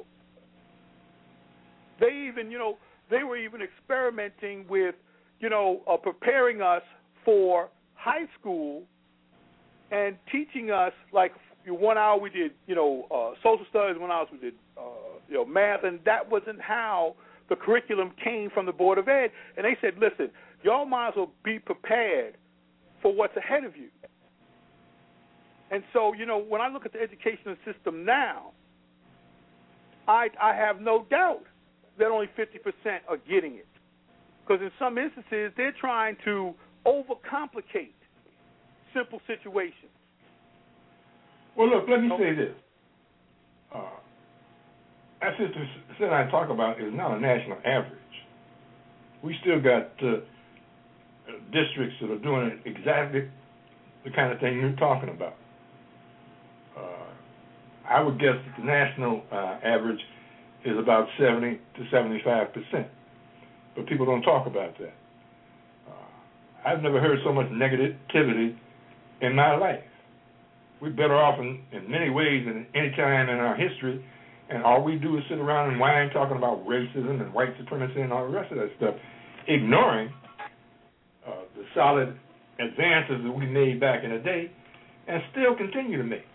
They even, you know, they were even experimenting with, you know, uh, preparing us for high school and teaching us, like, one hour we did, you know, uh, social studies, one hour we did, uh, you know, math, and that wasn't how the curriculum came from the Board of Ed. And they said, listen, y'all might as well be prepared for what's ahead of you. And so, you know, when I look at the educational system now, I, I have no doubt that only fifty percent are getting it. Because in some instances, they're trying to overcomplicate simple situations. Well, look, let me say this. Uh, as Sister Sin I talk about is not a national average. We still got uh, districts that are doing exactly the kind of thing you're talking about. Uh, I would guess that the national uh, average is about seventy to seventy-five percent. But people don't talk about that. Uh, I've never heard so much negativity in my life. We're better off in, in many ways than any time in our history, and all we do is sit around and whine talking about racism and white supremacy and all the rest of that stuff, ignoring uh, the solid advances that we made back in the day and still continue to make.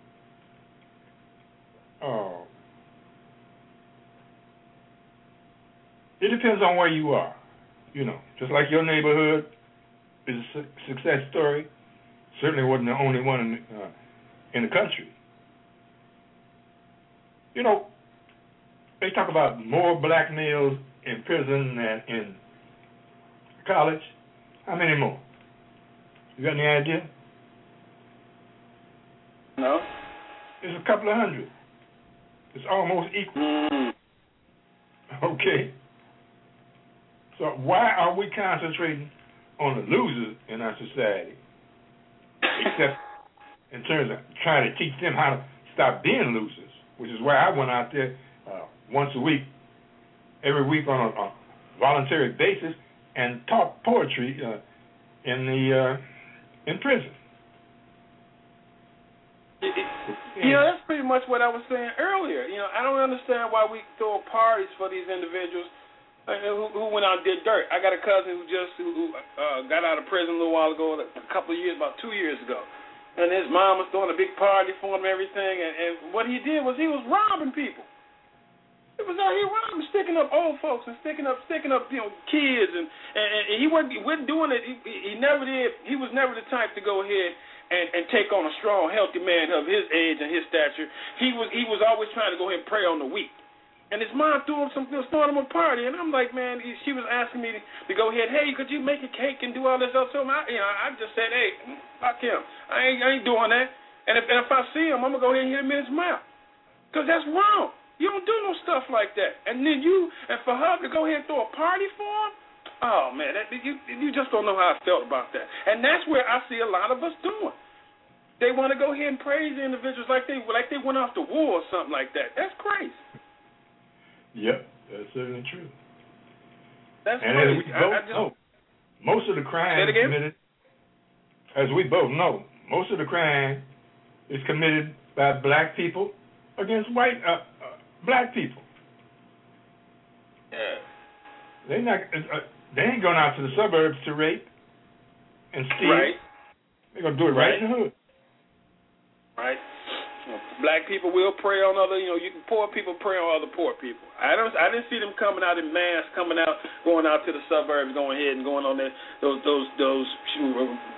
Uh, it depends on where you are. You know, just like your neighborhood is a su- success story, certainly wasn't the only one in the, uh, in the country. You know, they talk about more black males in prison than in college. How many more? You got any idea? No. It's a couple of hundred. It's almost equal. Mm. Okay. So why are we concentrating on the losers in our society, except in terms of trying to teach them how to stop being losers, which is why I went out there uh, once a week, every week on a, a voluntary basis, and taught poetry uh, in the uh, in prison. You know, that's pretty much what I was saying earlier. You know, I don't understand why we throw parties for these individuals uh, who, who went out and did dirt. I got a cousin who just who, who uh, got out of prison a little while ago, a couple of years, about two years ago. And his mom was throwing a big party for him and everything. And, and what he did was he was robbing people. It was out here robbing, sticking up old folks and sticking up, sticking up, you know, kids. And, and, and he wasn't, he wasn't doing it. He, he never did. He was never the type to go ahead and, and take on a strong, healthy man of his age and his stature. He was he was always trying to go ahead and prey on the weak. And his mom threw him some, throwing him a party, and I'm like, man, she was asking me to, to go ahead. Hey, could you make a cake and do all this stuff? So I, you know, I just said, hey, fuck him. I ain't, I ain't doing that. And if, and if I see him, I'm gonna go ahead and hit him in his mouth, cause that's wrong. You don't do no stuff like that. And then you, and for her to go ahead and throw a party for him, oh man, that, you you just don't know how I felt about that. And that's where I see a lot of us doing. They want to go ahead and praise the individuals like they like they went off to war or something like that. That's crazy. Yep, that's certainly true. That's and crazy. as we both I, I just, know, most of the crime is committed, as we both know, most of the crime is committed by black people against white uh, uh, black people. Yeah. They not uh, they ain't going out to the suburbs to rape and steal. Right. They're gonna do it right, right in the hood. Right. Black people will prey on other, you know, you, poor people prey on other poor people. I don't, I didn't see them coming out in mass, coming out, going out to the suburbs, going ahead and going on there, those, those, those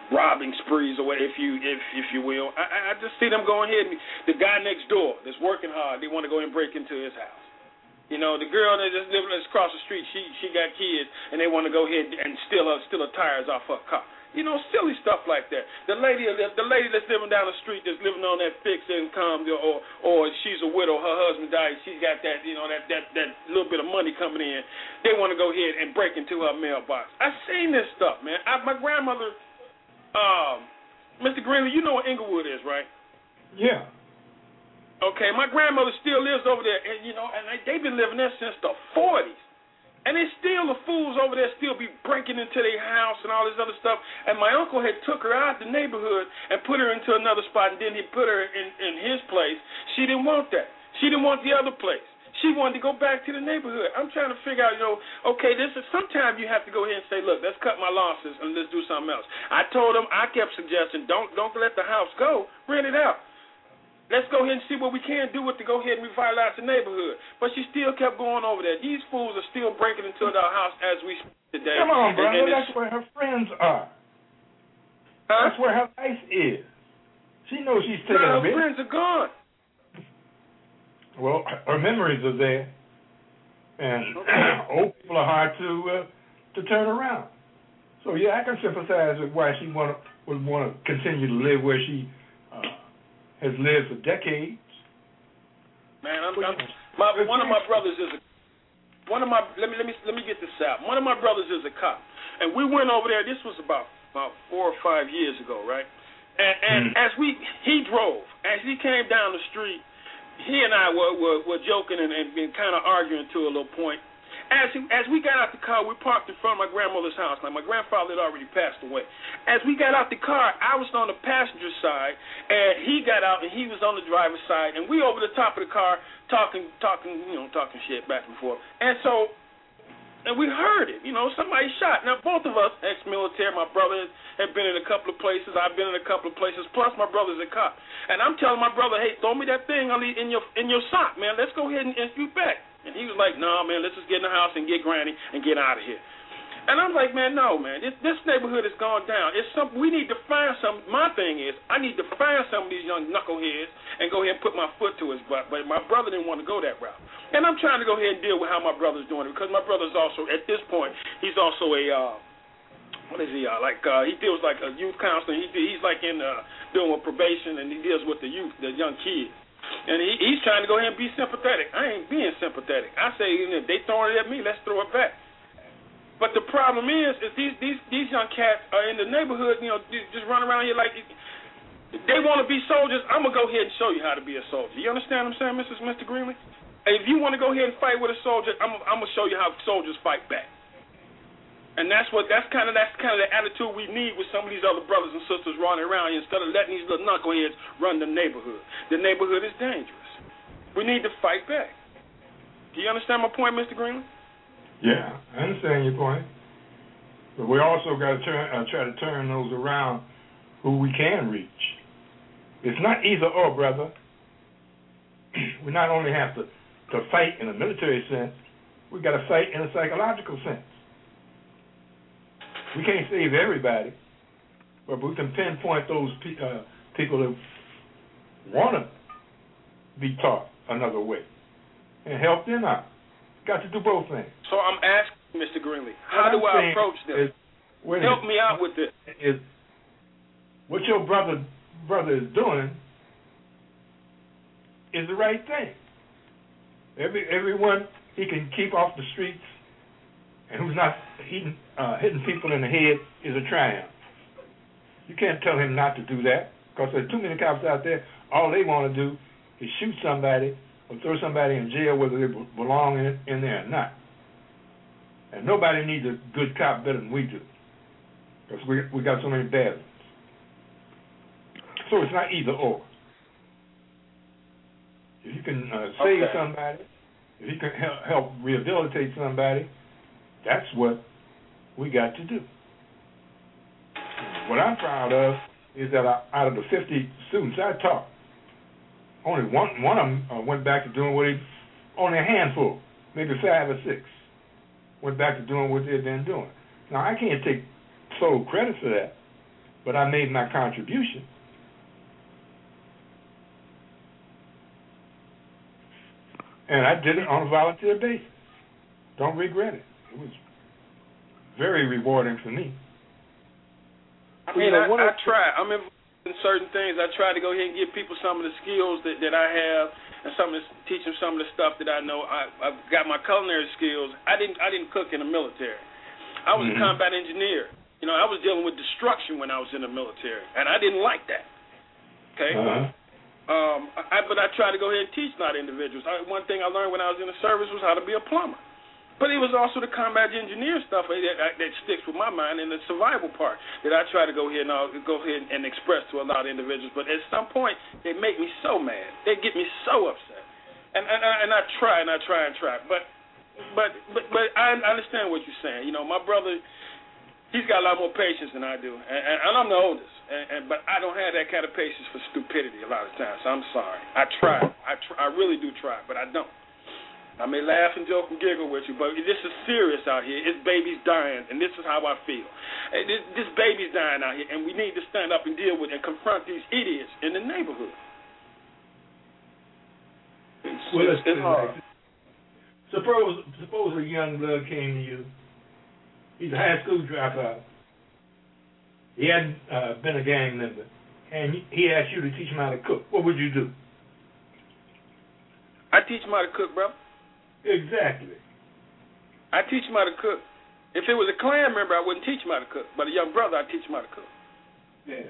robbing sprees, or if you if if you will. I, I just see them going ahead. And the guy next door that's working hard, they want to go and break into his house. You know, the girl that just living across the street, she she got kids, and they want to go ahead and steal her steal her tires off her car. You know, silly stuff like that. The lady, the lady that's living down the street, that's living on that fixed income, or or she's a widow, her husband died, she's got that, you know, that that that little bit of money coming in. They want to go ahead and break into her mailbox. I've seen this stuff, man. I, my grandmother, um, Mister Greenlee, you know what Inglewood is, right? Yeah. Okay, my grandmother still lives over there, and you know, and they, they've been living there since the forties. And they still, the fools over there still be breaking into their house and all this other stuff. And my uncle had took her out the neighborhood and put her into another spot, and then he put her in, in his place. She didn't want that. She didn't want the other place. She wanted to go back to the neighborhood. I'm trying to figure out, you know, okay, this is sometimes you have to go ahead and say, look, let's cut my losses and let's do something else. I told them, I kept suggesting, don't don't let the house go, rent it out. Let's go ahead and see what we can do with to go ahead and revitalize the neighborhood. But she still kept going over there. These fools are still breaking into the house as we speak today. Come on, brother. And, and that's where her friends are. Huh? That's where her life is. She knows she's taking no, a bit. her friends are gone. Well, her memories are there. And okay. old people are hard to uh, to turn around. So, yeah, I can sympathize with why she wanna, would want to continue to live where she uh, has lived for decades. Man, I'm, I'm my, one of my brothers is a one of my let me let me let me get this out. One of my brothers is a cop, and we went over there. This was about about four or five years ago, right? And, and mm. as we he drove, as he came down the street, he and I were were, were joking and, and been kind of arguing to a little point. As he, as we got out the car, we parked in front of my grandmother's house. Now, my grandfather had already passed away. As we got out the car, I was on the passenger side, and he got out, and he was on the driver's side, and we over the top of the car talking, talking, you know, talking shit back and forth. And so, and we heard it, you know, somebody shot. Now, both of us, ex-military, my brother had been in a couple of places, I've been in a couple of places, plus my brother's a cop. And I'm telling my brother, hey, throw me that thing in your in your sock, man. Let's go ahead and, and shoot back. And he was like, no, nah, man, let's just get in the house and get Granny and get out of here. And I'm like, man, no, man, this, this neighborhood has gone down. It's some, we need to find some, my thing is, I need to find some of these young knuckleheads and go ahead and put my foot to his butt. But my brother didn't want to go that route. And I'm trying to go ahead and deal with how my brother's doing it, because my brother's also, at this point, he's also a, uh, what is he, uh, like, uh, he deals like a youth counselor. He, he's like in, uh, doing with probation, and he deals with the youth, the young kids. And he, he's trying to go ahead and be sympathetic. I ain't being sympathetic. I say, you know, if they throwing it at me, let's throw it back. But the problem is, is these these these young cats are in the neighborhood, you know, just run around here like they want to be soldiers. I'm gonna go ahead and show you how to be a soldier. You understand what I'm saying, Missus Mister Greenlee? If you want to go ahead and fight with a soldier, I'm I'm gonna show you how soldiers fight back. And that's what that's kind of that's kind of the attitude we need with some of these other brothers and sisters running around here, instead of letting these little knuckleheads run the neighborhood. The neighborhood is dangerous. We need to fight back. Do you understand my point, Mister Greenlee? Yeah, I understand your point. But we also got to turn, uh, try to turn those around who we can reach. It's not either or, brother. We not only have to, to fight in a military sense, we got to fight in a psychological sense. We can't save everybody, but we can pinpoint those pe- uh, people that want to be taught another way and help them out. Got to do both things. So I'm asking, Mister Greenlee, how do I approach this? Is, help me out with this. Is what your brother brother is doing is the right thing. Every everyone he can keep off the streets and who's not hitting, uh, hitting people in the head is a triumph. You can't tell him not to do that, because there's too many cops out there. All they want to do is shoot somebody or throw somebody in jail, whether they belong in, in there or not. And nobody needs a good cop better than we do, because we we got so many bad ones. So it's not either or. If you can uh, save okay. somebody, if you can help, help rehabilitate somebody, that's what we got to do. What I'm proud of is that I, out of the fifty students I taught, only one one of them uh, went back to doing what he, only a handful, maybe five or six, went back to doing what they'd been doing. Now, I can't take sole credit for that. but I made my contribution. And I did it on a volunteer basis. Don't regret it. It was very rewarding for me. I mean, I, I try. I'm involved in certain things. I try to go ahead and give people some of the skills that, that I have, and some of the, teach them some of the stuff that I know. I, I've got my culinary skills. I didn't I didn't cook in the military. I was mm-hmm. a combat engineer. You know, I was dealing with destruction when I was in the military, and I didn't like that. Okay. Uh-huh. Um, I, but I try to go ahead and teach a lot of individuals. I, one thing I learned when I was in the service was how to be a plumber. But it was also the combat engineer stuff that, that, that sticks with my mind, and the survival part that I try to go ahead and uh, go ahead and express to a lot of individuals. But at some point, they make me so mad. They get me so upset, and and, and I try and I try and try. But but but but I understand what you're saying. You know, my brother, he's got a lot more patience than I do, and, and, and I'm the oldest. And, and but I don't have that kind of patience for stupidity a lot of times. So I'm sorry. I try. I try, I really do try, but I don't. I may laugh and joke and giggle with you, but this is serious out here. It's babies dying, and this is how I feel. This, this baby's dying out here, and we need to stand up and deal with and confront these idiots in the neighborhood. It's, well, it's, it's hard. Suppose, suppose a young blood came to you. He's a high school dropout. He hadn't uh, been a gang member, and he asked you to teach him how to cook. What would you do? I teach him how to cook, bro. Exactly. I teach him how to cook. If it was a Klan member, I wouldn't teach him how to cook. But a young brother, I teach him how to cook. Yeah.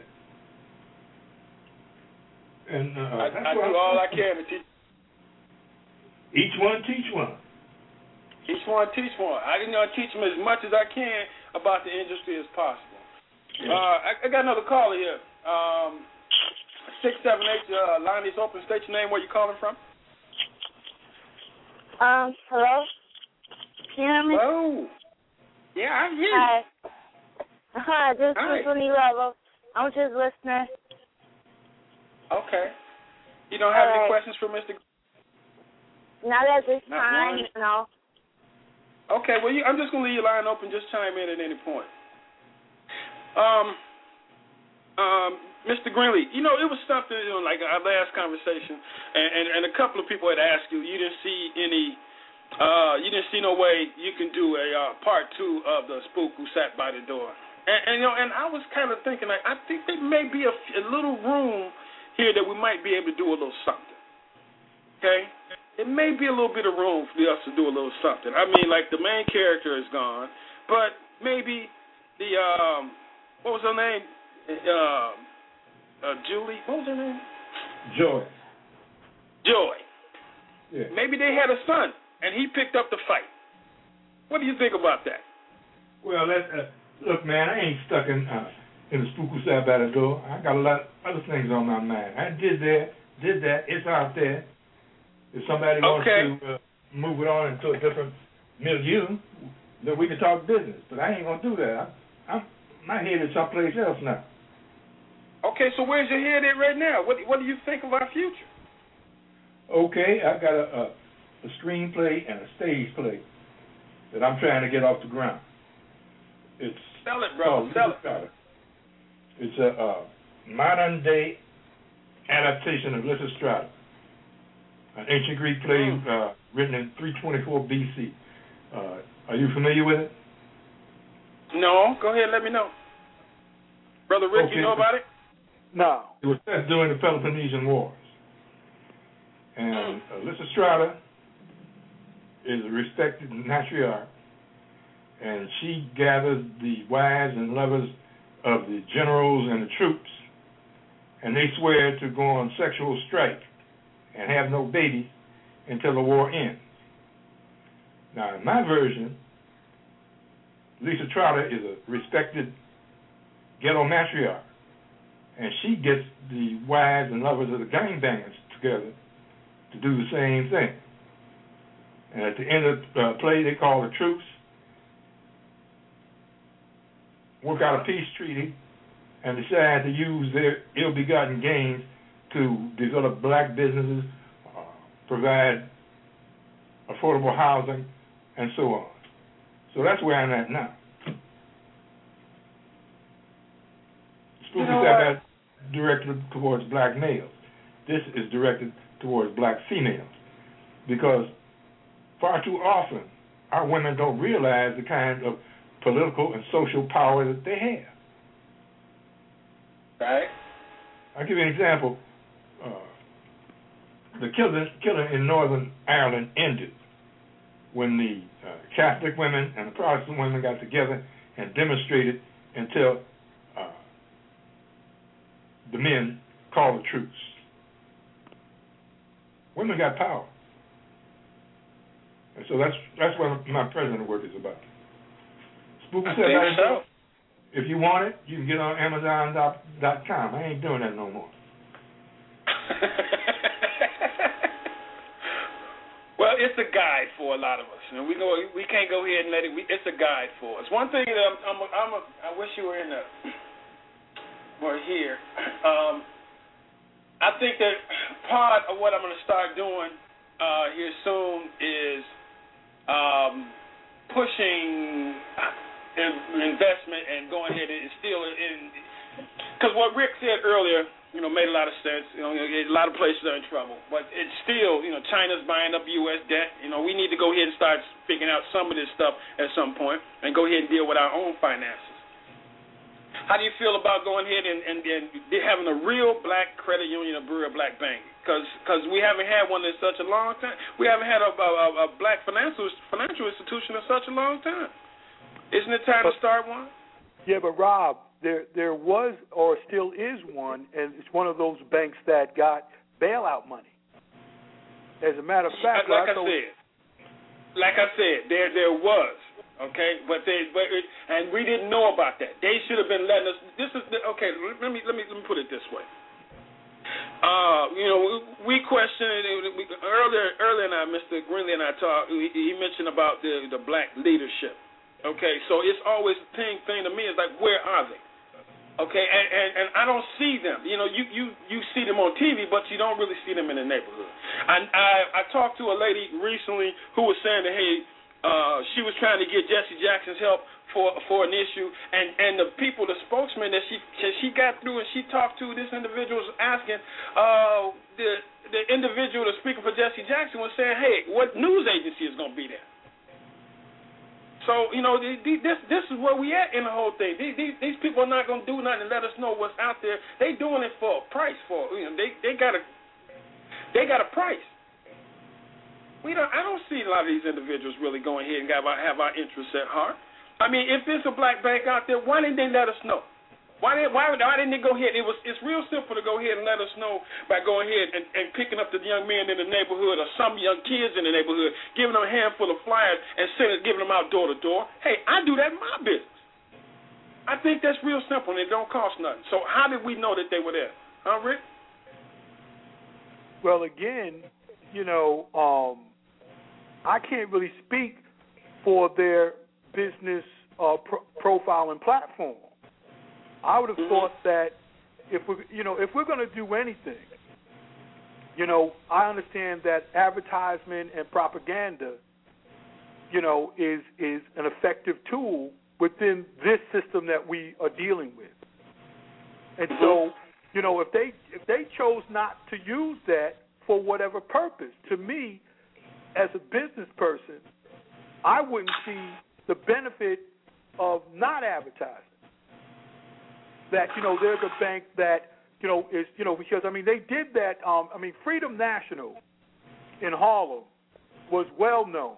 And uh, I, I do all I can to teach. Each one teach one. Each one teach one. I you know teach them as much as I can about the industry as possible. Yeah. Uh, I, I got another caller here. Um, six seven eight. Uh, line is open. State your name. Where you calling from? Um, hello? Can you hear me? Hello. Yeah, I hear you. Hi. Hi, this Hi. is Winnie Lavo. I'm just listening. Okay. You don't have All any right. questions for Mister Not at this Not time, one. no. Okay, well, you, I'm just going to leave your line open. Just chime in at any point. Um, um, Mister Greenlee, you know, it was something, you know, like our last conversation, and, and, and a couple of people had asked you, you didn't see any, uh, you didn't see no way you can do a uh, part two of the spook who sat by the door. And, and you know, and I was kind of thinking, like, I think there may be a, a little room here that we might be able to do a little something. Okay? It may be a little bit of room for us to do a little something. I mean, like, the main character is gone, but maybe the, um, what was her name? Um, Uh, Julie, what was her name? Joy. Joy. Yeah. Maybe they had a son, and he picked up the fight. What do you think about that? Well, that, uh, look, man, I ain't stuck in uh, in the spook who sat by the door. I got a lot of other things on my mind. I did that, did that. It's out there. If somebody wants okay. to uh, move it on into a different milieu, then we can talk business. But I ain't gonna do that. I, I'm, my head is someplace else now. Okay, so where's your head at right now? What What do you think of our future? Okay, I got a, a, a screenplay and a stage play that I'm trying to get off the ground. It's Sell it, bro. Sell it. It's a, a modern day adaptation of Lysistrata, an ancient Greek play mm. uh, written in three twenty-four B C. Uh, are you familiar with it? No. Go ahead, let me know. Brother Rick, okay. You know about it? No. It was set during the Peloponnesian Wars. And uh, Lysistrata is a respected matriarch, and she gathers the wives and lovers of the generals and the troops, and they swear to go on sexual strike and have no babies until the war ends. Now, in my version, Lysistrata is a respected ghetto matriarch, and she gets the wives and lovers of the gangbangers together to do the same thing. And at the end of the uh, play, they call the troops, work out a peace treaty, and decide to use their ill-begotten gains to develop black businesses, uh, provide affordable housing, and so on. So that's where I'm at now. Spooky you know said that's directed towards black males. This is directed towards black females because far too often our women don't realize the kind of political and social power that they have. Right. I'll give you an example. Uh, the killing, killing in Northern Ireland ended when the uh, Catholic women and the Protestant women got together and demonstrated until uh, the men called a truce. Women got power. And so that's that's what my present work is about. Spooky said that so. If you want it, you can get on Amazon dot com. I ain't doing that no more. Well, it's a guide for a lot of us. You know, we go, we can't go ahead and let it. We, it's a guide for us. One thing that I'm, I'm, a, I'm a, I wish you were in the, were here. Um, I think that part of what I'm going to start doing uh, here soon is um, pushing investment and going ahead and still in. Because what Rick said earlier, you know, made a lot of sense. You know, a lot of places are in trouble, but it's still, you know, China's buying up U S debt. You know, we need to go ahead and start figuring out some of this stuff at some point and go ahead and deal with our own finances. How do you feel about going ahead and, and, and having a real black credit union, a real black bank? Because we haven't had one in such a long time. We haven't had a, a, a black financial financial institution in such a long time. Isn't it time to start one? Yeah, but Rob, there there was or still is one, and it's one of those banks that got bailout money. As a matter of fact, like I, I said, like I said, there there was, okay, but they but it, and we didn't know about that. They should have been letting us. This is the, okay. Let me let me let me put it this way. Uh, you know, we questioned we, earlier. Earlier, now, Mister Greenlee and I talked. He, he mentioned about the the black leadership. Okay, so it's always the thing thing to me is like, where are they? Okay, and, and, and I don't see them. You know, you, you, you see them on T V, but you don't really see them in the neighborhood. I, I, I talked to a lady recently who was saying that, hey, uh, she was trying to get Jesse Jackson's help for for an issue, and, and the people, the spokesman that she she got through and she talked to, this individual was asking, uh, the, the individual that's speaking for Jesse Jackson was saying, hey, what news agency is going to be there? So, you know, this this is where we at in the whole thing. These, these, these people are not going to do nothing and let us know what's out there. They doing it for a price. For you know, they they got a they got a price. We don't. I don't see a lot of these individuals really going ahead and have our, have our interests at heart. I mean, if there's a black bank out there, why didn't they let us know? Why didn't why, why didn't they go ahead? It was it's real simple to go ahead and let us know by going ahead and, and picking up the young men in the neighborhood or some young kids in the neighborhood, giving them a handful of flyers and sending giving them out door to door. Hey, I do that in my business. I think that's real simple and it don't cost nothing. So how did we know that they were there? Huh, Rick? Well, again, you know, um, I can't really speak for their business uh, pro- profile and platform. I would have mm-hmm. thought that if we, you know, if we're going to do anything, you know, I understand that advertisement and propaganda, you know, is is an effective tool within this system that we are dealing with. And mm-hmm. so, you know, if they if they chose not to use that for whatever purpose, to me, as a business person, I wouldn't see the benefit of not advertising. That, you know, there's a bank that, you know, is, you know, because, I mean, they did that, um, I mean, Freedom National in Harlem was well known.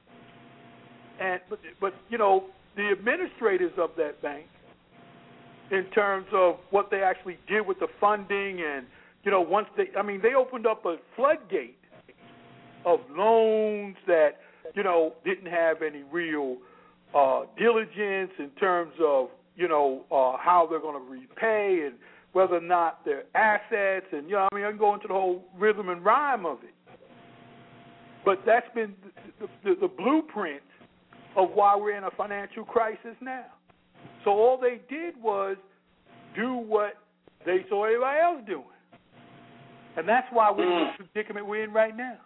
And, but, but, you know, the administrators of that bank, in terms of what they actually did with the funding and, you know, once they, I mean, they opened up a floodgate of loans that, you know, didn't have any real uh, diligence in terms of, you know, uh, how they're going to repay and whether or not they're assets. And, you know, I mean, I can go into the whole rhythm and rhyme of it. But that's been the, the, the blueprint of why we're in a financial crisis now. So all they did was do what they saw everybody else doing. And that's why we're in the predicament we're in right now.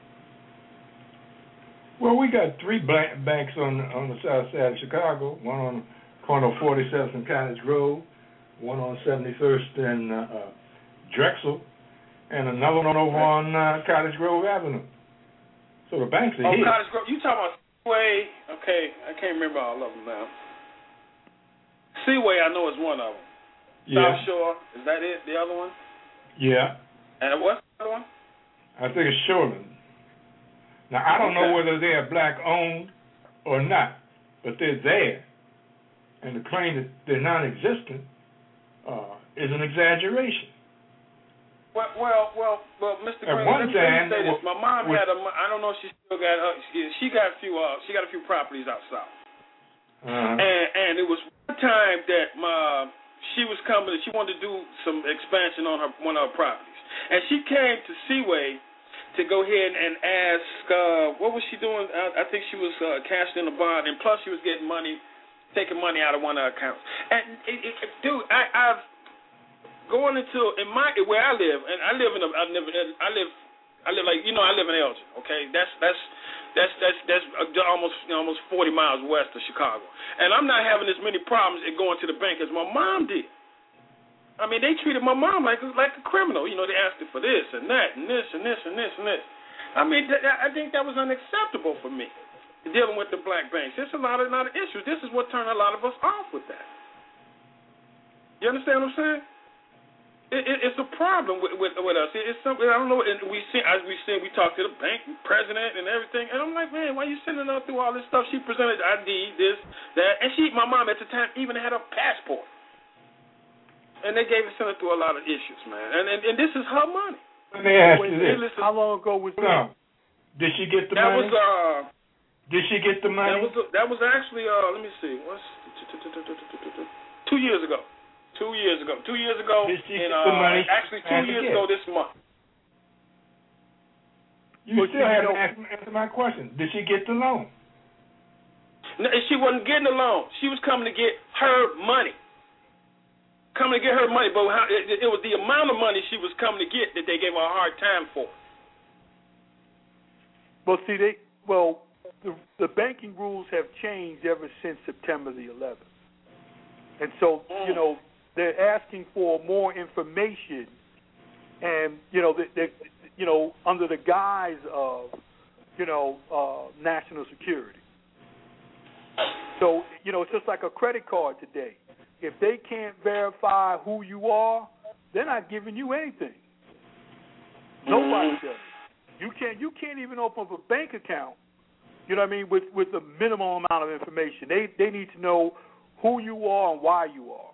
Well, we got three banks on on the south side of Chicago, one on corner of forty-seventh and Cottage Grove, one on seventy-first and uh, uh, Drexel, and another one over on uh, Cottage Grove Avenue. So the banks are oh, here. Oh, Cottage Grove. You talking about Seaway? Okay, I can't remember all of them now. Seaway, I know is one of them. Yeah. South Shore, is that it? The other one? Yeah. And what's the other one? I think it's Shoreland. Now, I don't okay. know whether they're black-owned or not, but they're there. And the claim that they're non-existent uh, is an exaggeration. Well, well, well, well Mister At Green, one let me, time, let me say this. My mom with, had a, I don't know if she still got her, she, she got a few, uh, she got a few properties out south. Uh-huh. And, and it was one time that my, she was coming, she wanted to do some expansion on her one of her properties. And she came to Seaway to go ahead and ask, uh, what was she doing? I, I think she was uh, cashing in a bond, and plus she was getting money, taking money out of one of her accounts. And, it, it, dude, I, I've, going into in my where I live, and I live in a I live I live I live like you know I live in Elgin. Okay, that's that's that's that's that's almost you know, almost forty miles west of Chicago, and I'm not having as many problems in going to the bank as my mom did. I mean, they treated my mom like like a criminal. You know, they asked her for this and that and this and this and this and this. I mean, th- I think that was unacceptable for me dealing with the black banks. There's a lot of lot of issues. This is what turned a lot of us off with that. You understand what I'm saying? It, it, it's a problem with, with with us. It, it's something I don't know. And we see as we see, we talk to the bank president and everything. And I'm like, man, why are you sending her through all this stuff? She presented I D, this, that, and she, my mom at the time, even had a passport. And they gave her sent her through a lot of issues, man. And and, and this is her money. Let me ask you this: how long ago was that? No. Did she get the that money? Was, uh, Did she get the money? That was that was actually uh, let me see, what's two years ago. Two years ago. Two years ago. Did she in, get the uh, money? Actually, two years get? ago this month. You well, still you haven't know, answered my question. Did she get the loan? No, she wasn't getting the loan. She was coming to get her money. Coming to get her money, but how, it, it was the amount of money she was coming to get that they gave her a hard time for. Well, see, they well, the, the banking rules have changed ever since September the eleventh, and so mm. you know. They're asking for more information, and you know, they, they, you know, under the guise of, you know, uh, national security. So you know, it's just like a credit card today. If they can't verify who you are, they're not giving you anything. Nobody does. You can't. You can't even open up a bank account. You know what I mean? With with a minimum amount of information, they they need to know who you are and why you are.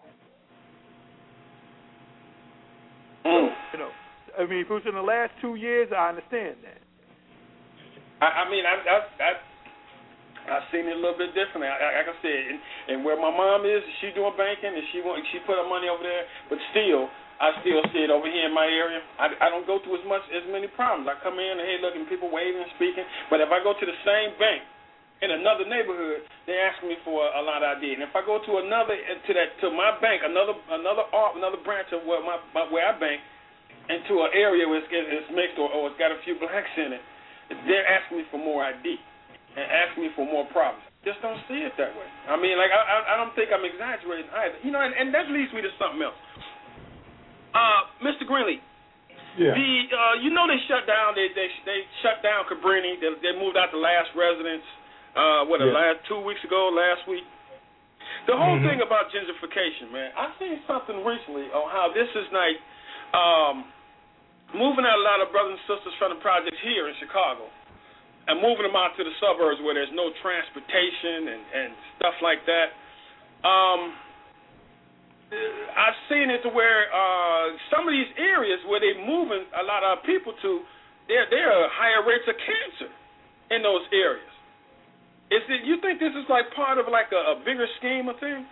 Mm. You know, I mean, if it was in the last two years, I understand that. I, I mean, I, I, I, I've seen it a little bit differently. I, like I said, and, and where my mom is, she doing banking, and she want, she put her money over there. But still, I still see it over here in my area. I, I don't go through as much as many problems. I come in and hey, look, and people waving and speaking. But if I go to the same bank in another neighborhood, they ask me for a, a lot of I D. And if I go to another to that to my bank, another another another branch of where my, my where I bank, into an area where it's, it's mixed or, or it's got a few blacks in it, they're asking me for more I D and asking me for more problems. Just don't see it that way. I mean, like I I, I don't think I'm exaggerating either. You know, and, and that leads me to something else. Uh, Mister Greenlee. Yeah. The uh, you know they shut down they they they shut down Cabrini. They, they moved out the last residents. Uh, what, the yeah. last two weeks ago, last week? The whole mm-hmm. thing about gentrification, man, I seen something recently on how this is like um, moving out a lot of brothers and sisters from the projects here in Chicago and moving them out to the suburbs where there's no transportation and, and stuff like that. Um, I've seen it to where uh, some of these areas where they're moving a lot of people to, there there are higher rates of cancer in those areas. Is it, you think this is like part of like a, a bigger scheme of things?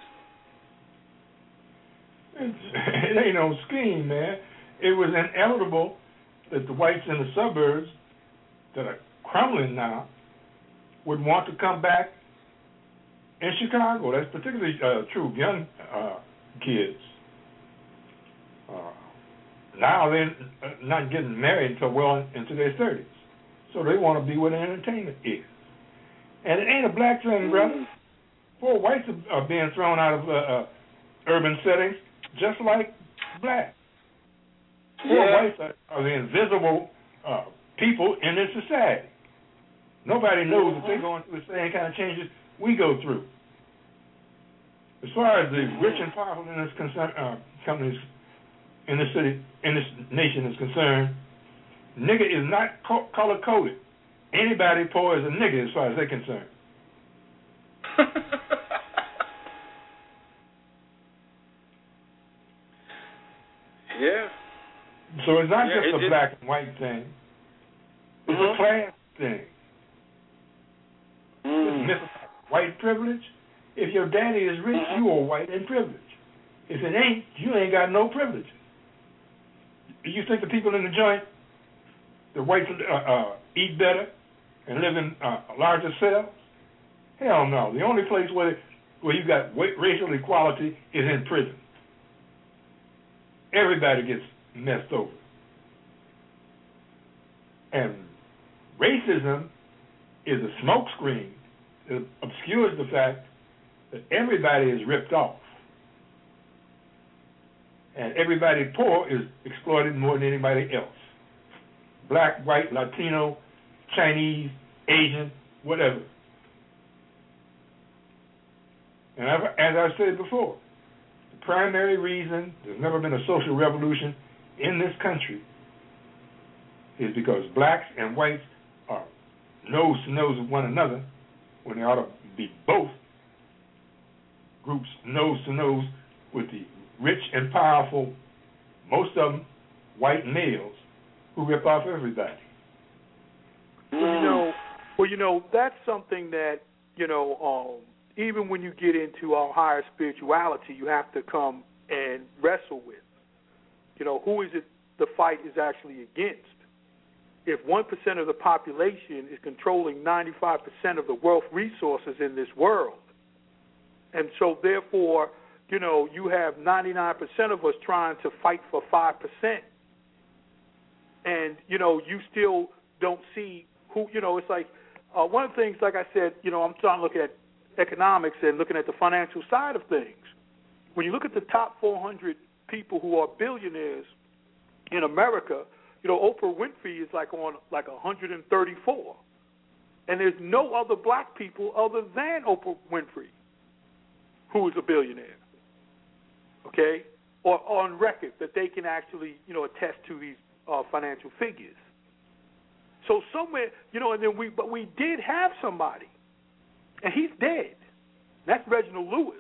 It's, it ain't no scheme, man. It was inevitable that the whites in the suburbs that are crumbling now would want to come back in Chicago. That's particularly uh, true of young uh, kids. Uh, now they're not getting married until well into their thirties. So they want to be where the entertainment is. And it ain't a black thing, brother. Poor whites are being thrown out of uh, uh, urban settings just like black. Poor Yeah. whites are, are the invisible uh, people in this society. Nobody knows that they're going through the same kind of changes we go through. As far as the rich and powerful in this concern, uh, companies in this city, in this nation is concerned, nigger is not co- color coded. Anybody poor is a nigger as far as they're concerned. Yeah. So it's not Yeah, just it, a it, black and white thing. It's Mhm. a class thing. Mm. This myth of white privilege. If your daddy is rich, Mhm. you are white and privileged. If it ain't, you ain't got no privilege. Do you think the people in the joint, the whites, uh, uh, eat better and live in uh, larger cells? Hell no. The only place where where you got racial equality is in prison. Everybody gets messed over. And racism is a smokescreen that obscures the fact that everybody is ripped off. And everybody poor is exploited more than anybody else. Black, white, Latino, Chinese, Asian, whatever. And I've, as I've said before, the primary reason there's never been a social revolution in this country is because blacks and whites are nose to nose with one another when they ought to be both groups nose to nose with the rich and powerful, most of them white males who rip off everybody. Well, you know, well, you know, that's something that, you know, um, even when you get into our higher spirituality, you have to come and wrestle with. You know, who is it the fight is actually against? If one percent of the population is controlling ninety-five percent of the wealth resources in this world, and so therefore, you know, you have ninety-nine percent of us trying to fight for five percent, and, you know, you still don't see who, you know, it's like uh, one of the things, like I said, you know, I'm starting to look at economics and looking at the financial side of things. When you look at the top four hundred people who are billionaires in America, you know, Oprah Winfrey is like on like one hundred thirty-four. And there's no other black people other than Oprah Winfrey who is a billionaire, okay, or on record that they can actually, you know, attest to these uh, financial figures. So somewhere, you know, and then we, but we did have somebody, and he's dead. That's Reginald Lewis.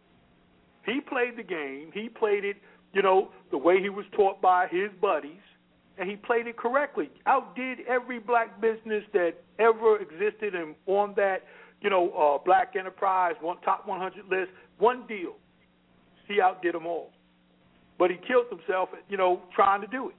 He played the game. He played it, you know, the way he was taught by his buddies, and he played it correctly. Outdid every black business that ever existed, and on that, you know, uh, Black Enterprise, one top one hundred list, one deal. He outdid them all. But he killed himself, you know, trying to do it.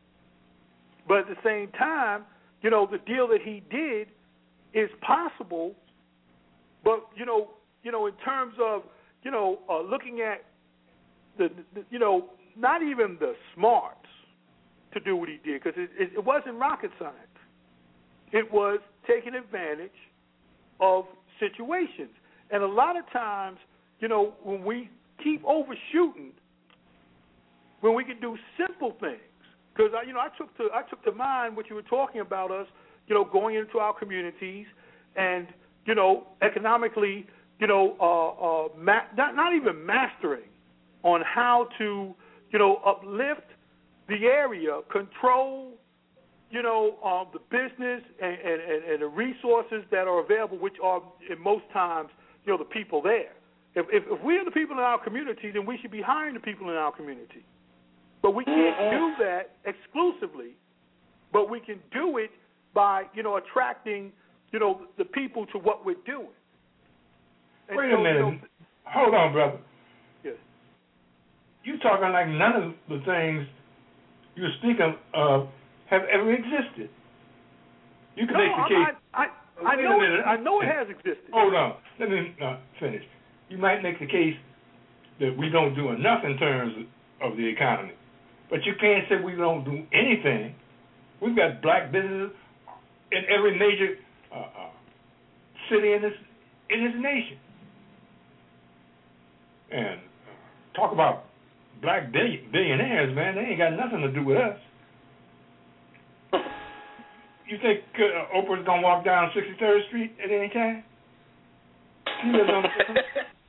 But at the same time, you know, the deal that he did is possible, but, you know, you know, in terms of, you know, uh, looking at the, the, you know, not even the smarts to do what he did, because it, it, it wasn't rocket science. It was taking advantage of situations. And a lot of times, you know, when we keep overshooting, when we can do simple things, because I, you know, I took to I took to mind what you were talking about us, you know, going into our communities and, you know, economically, you know, uh, uh, ma- not not even mastering on how to, you know, uplift the area, control, you know, uh, the business and, and, and the resources that are available, which are in most times, you know, the people there. If, if, if we are the people in our community, then we should be hiring the people in our community. But we can't do that exclusively, but we can do it by, you know, attracting, you know, the people to what we're doing. And Wait so, a minute. You know, Hold on, brother. yes. You're talking like none of the things you're speaking of have ever existed. You can No, make the I, case. I, I, I Wait a know minute. it, I know it has existed. Hold on. Let me uh, finish. You might make the case that we don't do enough in terms of the economy, but you can't say we don't do anything. We've got black businesses in every major uh, uh, city in this in this nation. And uh, talk about black billionaires, man, they ain't got nothing to do with us. You think uh, Oprah's gonna walk down sixty-third Street at any time? She lives on the floor.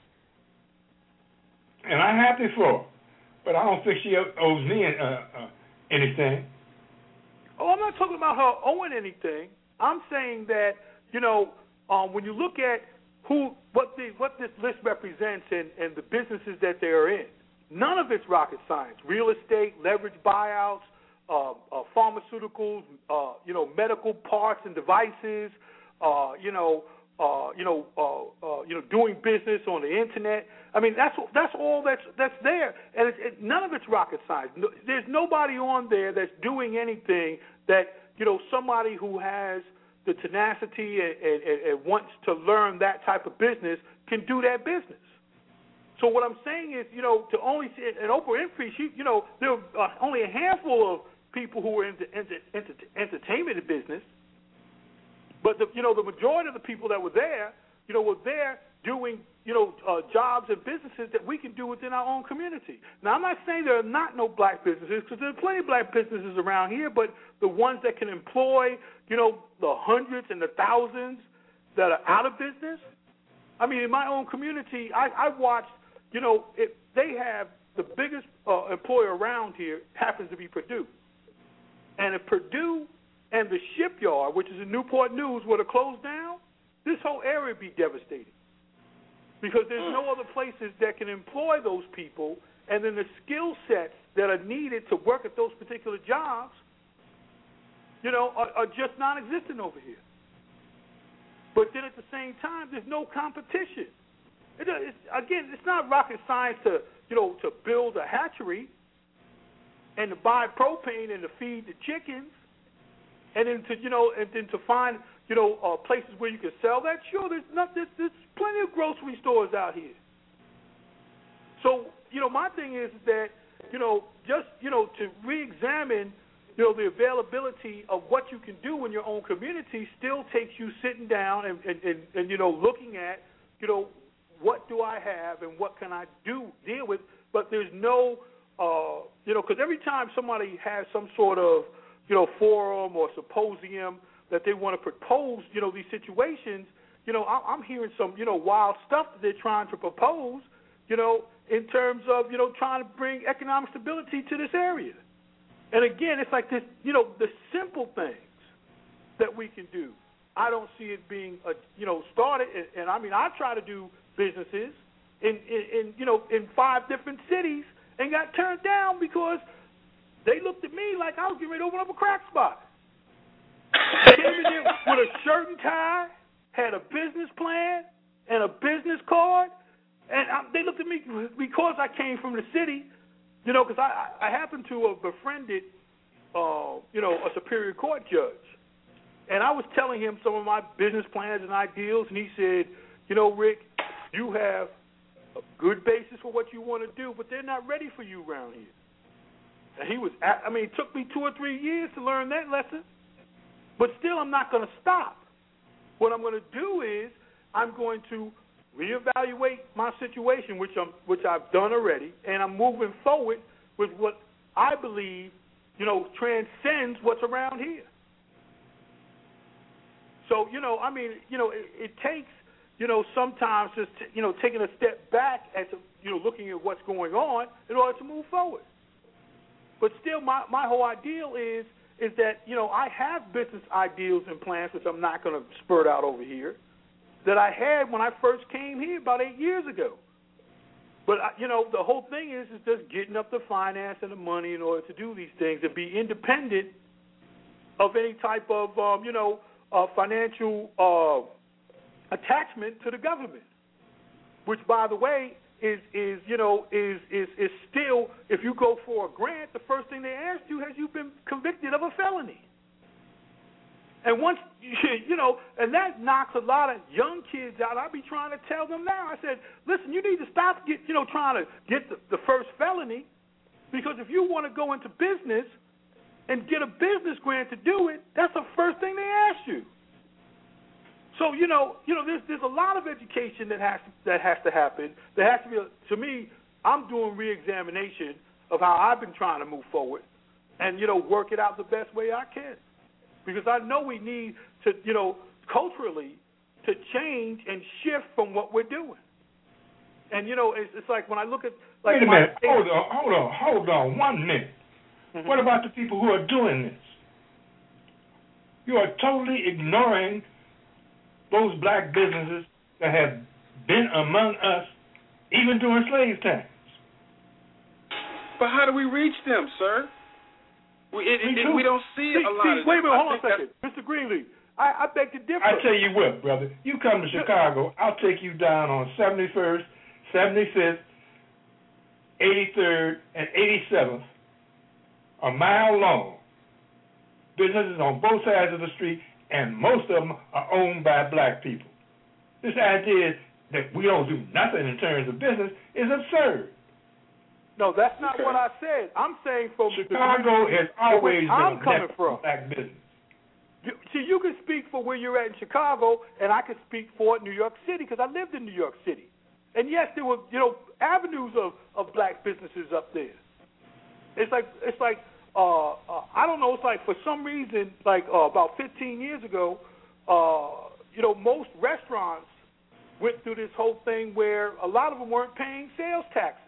And I'm happy for her, but I don't think she owes me uh, uh, anything. Oh, I'm not talking about her owing anything. I'm saying that, you know, um, when you look at who, what the, what this list represents and, and the businesses that they are in, none of it's rocket science. Real estate, leverage buyouts, uh, uh, pharmaceuticals, uh, you know, medical parts and devices, uh, you know, uh, you know, uh, uh, you know, doing business on the internet. I mean, that's that's all that's that's there, and it, it, none of it's rocket science. No, there's nobody on there that's doing anything that, you know, somebody who has the tenacity and, and, and wants to learn that type of business can do that business. So what I'm saying is, you know, to only see an Oprah Winfrey, she, you know, there were uh, only a handful of people who were in the enter, enter, entertainment business, but the, you know, the majority of the people that were there, you know, were there doing, you know, uh, jobs and businesses that we can do within our own community. Now, I'm not saying there are not no black businesses, because there are plenty of black businesses around here, but the ones that can employ, you know, the hundreds and the thousands that are out of business. I mean, in my own community, I, I watched, you know, it, they have the biggest uh, employer around here happens to be Purdue. And if Purdue and the shipyard, which is in Newport News, were to close down, this whole area would be devastated. Because there's no other places that can employ those people, and then the skill sets that are needed to work at those particular jobs, you know, are, are just non-existent over here. But then at the same time, there's no competition. It, it's, again, it's not rocket science to, you know, to build a hatchery and to buy propane and to feed the chickens, and then to, you know, and then to find, you know, uh, places where you can sell that. Sure, there's not there's, there's plenty of grocery stores out here. So, you know, my thing is that, you know, just, you know, to re-examine, you know, the availability of what you can do in your own community still takes you sitting down and, and, and, and you know, looking at, you know, what do I have and what can I do, deal with. But there's no, uh, you know, because every time somebody has some sort of, you know, forum or symposium that they want to propose, you know, these situations, you know, I'm hearing some, you know, wild stuff that they're trying to propose, you know, in terms of, you know, trying to bring economic stability to this area. And again, it's like this, you know, the simple things that we can do. I don't see it being, a, you know, started. And, and I mean, I try to do businesses in, in, in, you know, in five different cities and got turned down because they looked at me like I was getting ready to open up a crack spot. Came in there with a shirt and tie, had a business plan and a business card, and I, they looked at me because I came from the city, you know, because I, I happened to have befriended, uh, you know, a Superior Court judge. And I was telling him some of my business plans and ideals, and he said, you know, Rick, you have a good basis for what you want to do, but they're not ready for you around here. And he was, I mean, it took me two or three years to learn that lesson, but still I'm not going to stop. What I'm going to do is I'm going to reevaluate my situation, which I'm, which I've done already, and I'm moving forward with what I believe, you know, transcends what's around here. So, you know, I mean, you know, it, it takes, you know, sometimes just, you know, taking a step back at, the, you know, looking at what's going on in order to move forward. But still, my, my whole ideal is is that, you know, I have business ideals and plans, which I'm not going to spurt out over here, that I had when I first came here about eight years ago. But, you know, the whole thing is is just getting up the finance and the money in order to do these things and be independent of any type of, um, you know, uh, financial uh, attachment to the government, which, by the way, is, is you know, is, is, is still, if you go for a grant, the first thing they ask you, has you been convicted of a felony? And once, you know, and that knocks a lot of young kids out. I be trying to tell them now. I said, listen, you need to stop, get, you know, trying to get the, the first felony, because if you want to go into business and get a business grant to do it, that's the first thing they ask you. So, you know, you know, there's there's a lot of education that has to, that has to happen. There has to be, a, to me, I'm doing re-examination of how I've been trying to move forward and, you know, work it out the best way I can. Because I know we need to, you know, culturally to change and shift from what we're doing. And, you know, it's, it's like when I look at, like, wait a my minute, hold on, hold on, hold on, one minute. Mm-hmm. What about the people who are doing this? You are totally ignoring those black businesses that have been among us even during slave times. But how do we reach them, sir? We, it, it, we don't see, see a lot see, of wait a them. minute, hold on a second. Mister Greenlee, I, I beg to differ. I tell you what, brother, you come to Chicago, I'll take you down on seventy-first, seventy-fifth, eighty-third, and eighty-seventh, a mile long. Businesses on both sides of the street, and most of them are owned by black people. This idea that we don't do nothing in terms of business is absurd. No, that's not okay. what I said. I'm saying from Chicago the, has always been I'm a coming from black business. You, see, you can speak for where you're at in Chicago, and I can speak for New York City because I lived in New York City. And yes, there were, you know, avenues of, of black businesses up there. It's like it's like uh, uh, I don't know. It's like for some reason, like uh, about fifteen years ago, uh, you know, most restaurants went through this whole thing where a lot of them weren't paying sales taxes.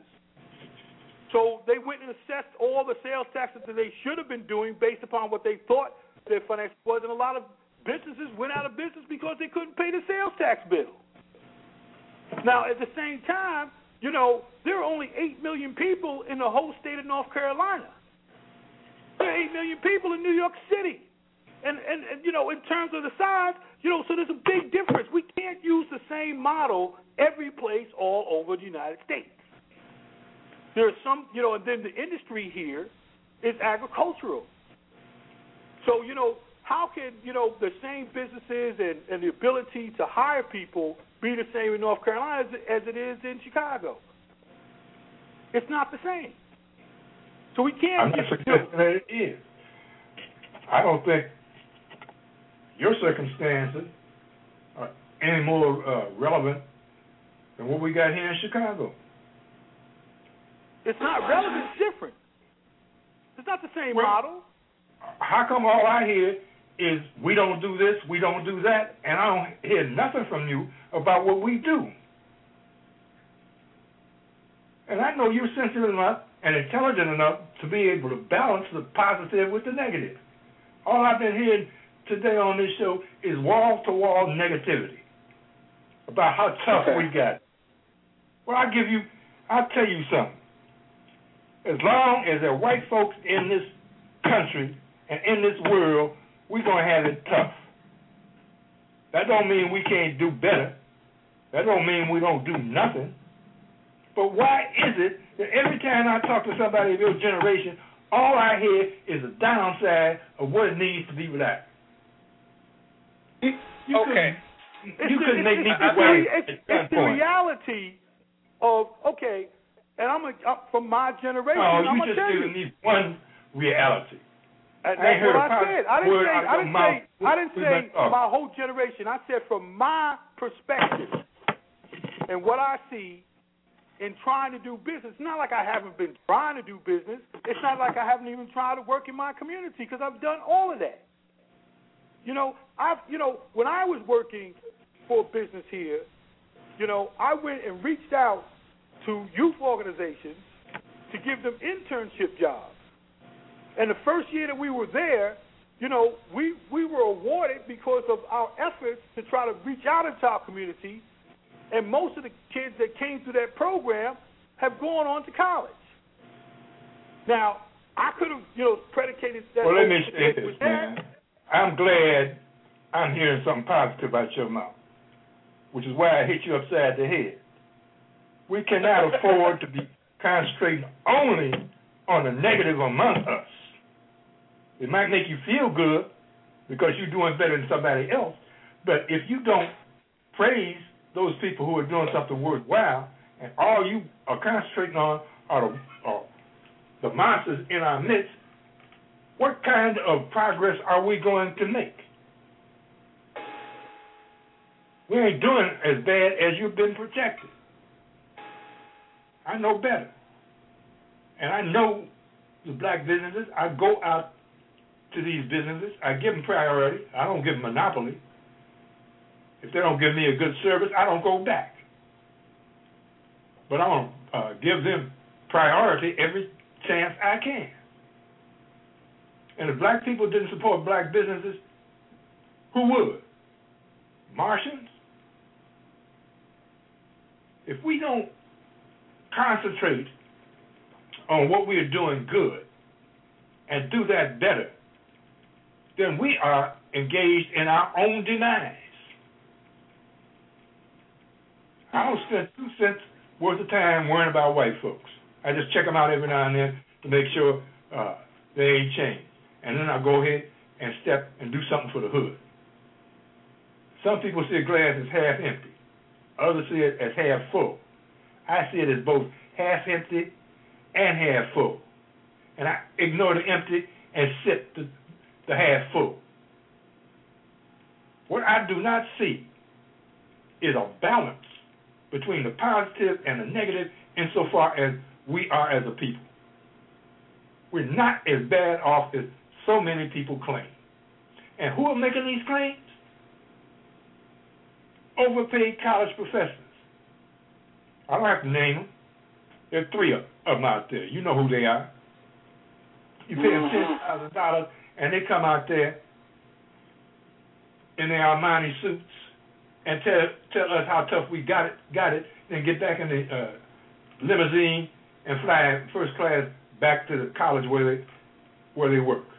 So they went and assessed all the sales taxes that they should have been doing based upon what they thought their financial was, and a lot of businesses went out of business because they couldn't pay the sales tax bill. Now, at the same time, you know, there are only eight million people in the whole state of North Carolina. There are eight million people in New York City. And, and, and, you know, in terms of the size, you know, so there's a big difference. We can't use the same model every place all over the United States. There's some, you know, and then the industry here is agricultural. So, you know, how can, you know, the same businesses and, and the ability to hire people be the same in North Carolina as, as it is in Chicago? It's not the same. So we can't. I'm not suggesting that it is. I don't think your circumstances are any more uh, relevant than what we got here in Chicago. It's not relevant. It's different. It's not the same well, model. How come all I hear is we don't do this, we don't do that, and I don't hear nothing from you about what we do? And I know you're sensitive enough and intelligent enough to be able to balance the positive with the negative. All I've been hearing today on this show is wall-to-wall negativity about how tough okay. we got. Well, I'll give you, I'll tell you something. As long as there are white folks in this country and in this world, we're going to have it tough. That don't mean we can't do better. That don't mean we don't do nothing. But why is it that every time I talk to somebody of your generation, all I hear is a downside of what it needs to be without? You, you okay. Could, you could make me it's, away it's, at it's, some it's the point. reality of, okay, and I'm a, uh, from my generation, no, I'm you just tell giving you. me one reality. Uh, I that's ain't heard what a I said. I didn't word say. out of I your didn't mouth. say. I didn't We've say been talking. my whole generation. I said from my perspective and what I see in trying to do business. It's not like I haven't been trying to do business. It's not like I haven't even tried to work in my community because I've done all of that. You know, I've. You know, when I was working for a business here, you know, I went and reached out to youth organizations to give them internship jobs. And the first year that we were there, you know, we, we were awarded because of our efforts to try to reach out into our community, and most of the kids that came through that program have gone on to college. Now, I could have, you know, predicated that. Well, let me say this, with man. that. I'm glad I'm hearing something positive out your mouth, which is why I hit you upside the head. We cannot afford to be concentrating only on the negative among us. It might make you feel good because you're doing better than somebody else, but if you don't praise those people who are doing something worthwhile, and all you are concentrating on are the, are the monsters in our midst, what kind of progress are we going to make? We ain't doing as bad as you've been projected. I know better. And I know the black businesses. I go out to these businesses. I give them priority. I don't give them monopoly. If they don't give me a good service, I don't go back. But I want to uh, give them priority every chance I can. And if black people didn't support black businesses, who would? Martians? If we don't concentrate on what we are doing good and do that better, then we are engaged in our own demise. I don't spend two cents worth of time worrying about white folks. I just check them out every now and then to make sure uh, they ain't changed. And then I go ahead and step and do something for the hood. Some people see a glass as half empty. Others see it as half full. I see it as both half empty and half full. And I ignore the empty and sip the, the half full. What I do not see is a balance between the positive and the negative insofar as we are as a people. We're not as bad off as so many people claim. And who are making these claims? Overpaid college professors. I don't have to name them. There are three of them out there. You know who they are. You pay them ten thousand dollars, and they come out there in their Armani suits and tell tell us how tough we got it, got it, then get back in the uh, limousine and fly first class back to the college where they where they work.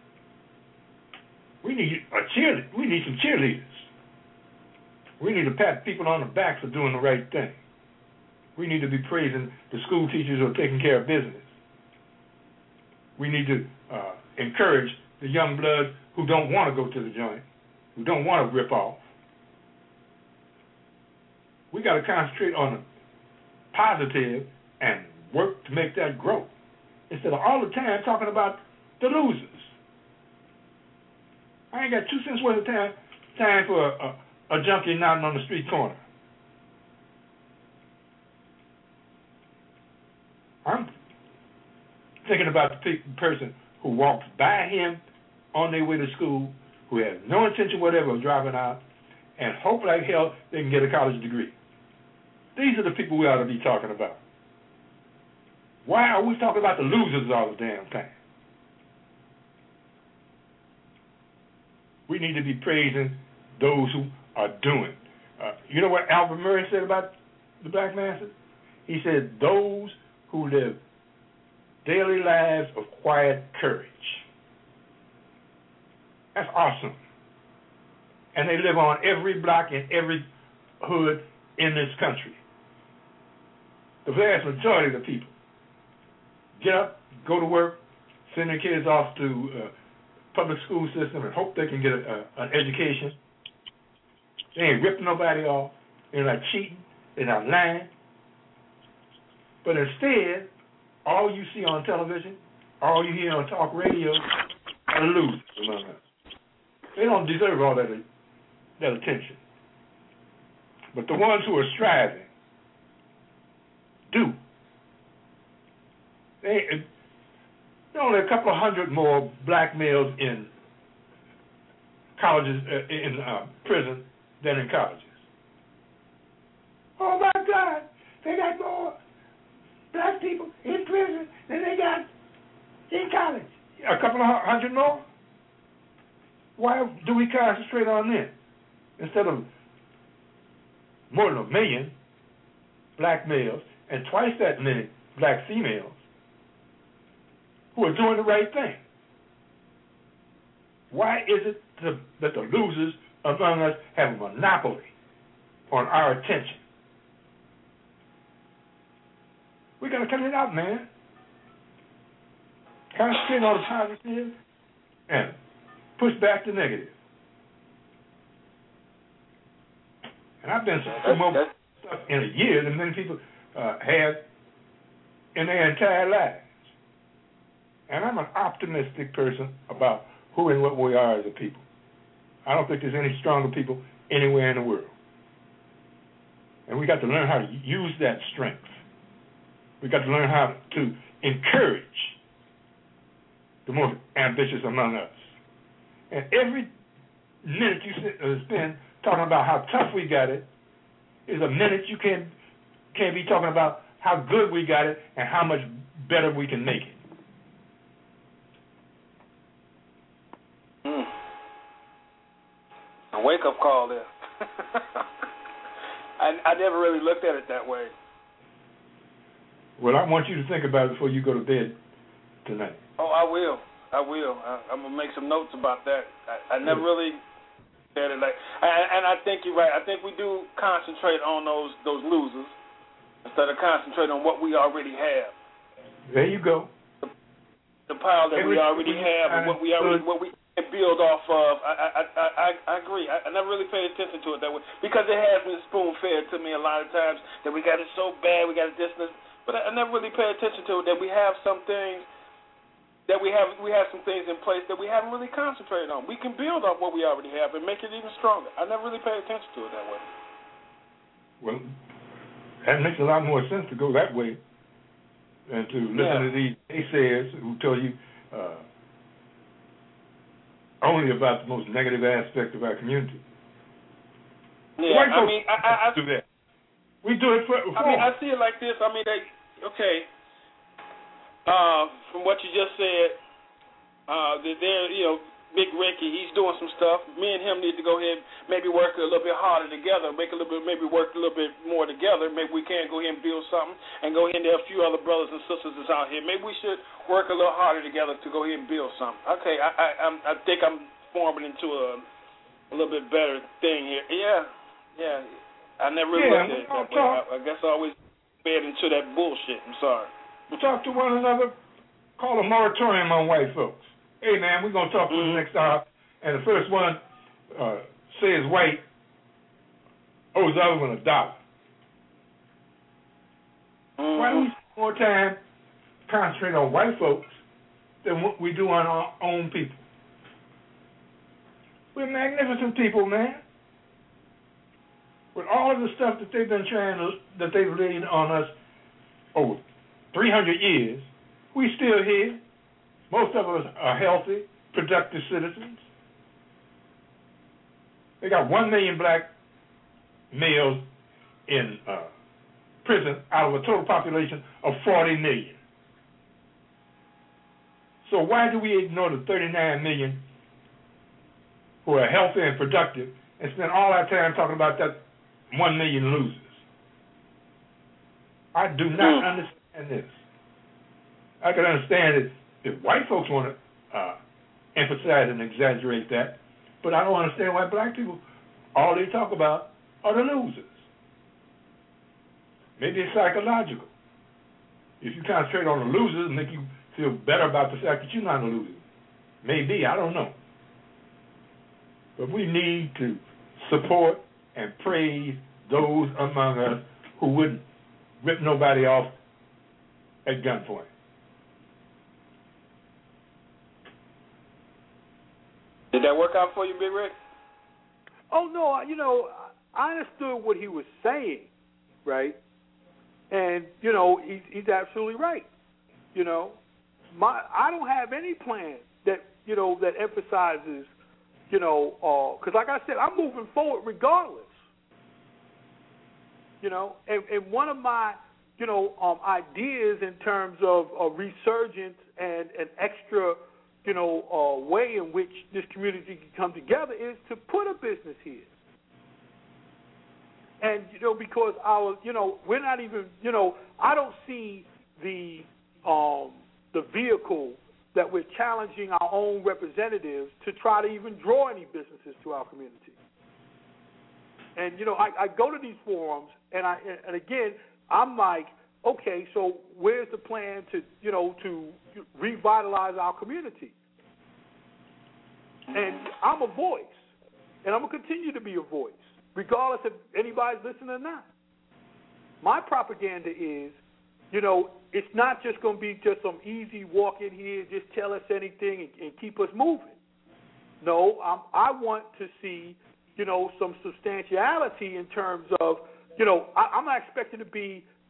We need a cheerleader. We need some cheerleaders. We need to pat people on the back for doing the right thing. We need to be praising the school teachers who are taking care of business. We need to uh, encourage the young bloods who don't want to go to the joint, who don't want to rip off. We got to concentrate on the positive and work to make that grow instead of all the time talking about the losers. I ain't got two cents worth of time, time for a, a, a junkie nodding on the street corner. I'm thinking about the pe- person who walks by him on their way to school, who has no intention whatever of dropping out, and hope like hell they can get a college degree. These are the people we ought to be talking about. Why are we talking about the losers all the damn time? We need to be praising those who are doing. Uh, you know what Albert Murray said about the black masses? He said, those who live daily lives of quiet courage. That's awesome. And they live on every block in every hood in this country. The vast majority of the people get up, go to work, send their kids off to uh, public school system and hope they can get a, a, an education. They ain't ripping nobody off. They're not cheating. They're not lying. But instead, all you see on television, all you hear on talk radio, are losers among us. They don't deserve all that, that attention. But the ones who are striving do. They, there are only a couple of hundred more black males in colleges, uh, in uh, prison than in colleges. Oh my God, they got more black people in prison than they got in college. A couple of hundred more? Why do we concentrate on them instead of more than a million black males and twice that many black females who are doing the right thing? Why is it to, that the losers among us have a monopoly on our attention? We got to cut it out, man. Concentrate on the positive and push back the negative. And I've been through more stuff in a year than many people uh, have in their entire lives. And I'm an optimistic person about who and what we are as a people. I don't think there's any stronger people anywhere in the world. And we got to learn how to use that strength We got to learn how to encourage the most ambitious among us. And every minute you sit, uh, spend talking about how tough we got it is a minute you can't can't be talking about how good we got it and how much better we can make it. Mm. A wake up call there. I, I never really looked at it that way. Well, I want you to think about it before you go to bed tonight. Oh, I will. I will. I, I'm gonna make some notes about that. I, I never really said it like, and, and I think you're right. I think we do concentrate on those those losers instead of concentrating on what we already have. There you go. The, the pile that Every, we already have and what we already what we can build off of. I I I, I agree. I, I never really paid attention to it that way because it has been spoon fed to me a lot of times that we got it so bad, we got it this and this. But I, I never really paid attention to it that we have some things. That we have we have some things in place that we haven't really concentrated on. We can build off what we already have and make it even stronger. I never really paid attention to it that way. Well, that makes a lot more sense to go that way than to listen yeah. to these naysayers who tell you uh, only about the most negative aspect of our community. Yeah, White I mean, I, I, I do that. We do it for. for I mean, I see it like this. I mean, they okay. Uh, from what you just said, uh, there, you know, Big Ricky, he's doing some stuff. Me and him need to go ahead, maybe work a little bit harder together, make a little bit, maybe work a little bit more together. Maybe we can go ahead and build something and go ahead and there are a few other brothers and sisters that's out here. Maybe we should work a little harder together to go ahead and build something. Okay, I, I, I'm, I think I'm forming into a, a little bit better thing here. Yeah, yeah. I never really yeah, looked at it that way. I, I guess I always fed into that bullshit. I'm sorry. Talk to one another, call a moratorium on white folks. Hey, man, we're going to talk mm-hmm. for the next hour, and the first one uh, says white owes the other one a dollar. Mm-hmm. Why don't we spend more time concentrate on white folks than what we do on our own people? We're magnificent people, man. With all of the stuff that they've been trying to, that they've laid on us over three hundred years, we still here. Most of us are healthy, productive citizens. They got one million black males in uh, prison out of a total population of forty million. So why do we ignore the thirty-nine million who are healthy and productive and spend all our time talking about that one million losers? I do not mm. understand this. I can understand it if white folks want to uh, emphasize and exaggerate that, but I don't understand why black people, all they talk about are the losers. Maybe it's psychological. If you concentrate on the losers, it make you feel better about the fact that you're not a loser. Maybe, I don't know. But we need to support and praise those among us who wouldn't rip nobody off at gunpoint. Did that work out for you, Big Rick? Oh, no, you know, I understood what he was saying, right? And, you know, he's, he's absolutely right. You know, my I don't have any plan that, you know, that emphasizes, you know, because uh, like I said, I'm moving forward regardless. You know, and, and one of my, you know, um, ideas in terms of a resurgence and an extra, you know, uh, way in which this community can come together is to put a business here. And, you know, because our, you know, we're not even, you know, I don't see the um, the vehicle that we're challenging our own representatives to try to even draw any businesses to our community. And, you know, I, I go to these forums, and I and again, I'm like, okay, so where's the plan to, you know, to revitalize our community? And I'm a voice, and I'm going to continue to be a voice, regardless if anybody's listening or not. My propaganda is, you know, it's not just going to be just some easy walk in here, just tell us anything and, and keep us moving. No, I'm, I want to see, you know, some substantiality in terms of, you know, I, I'm not expecting to be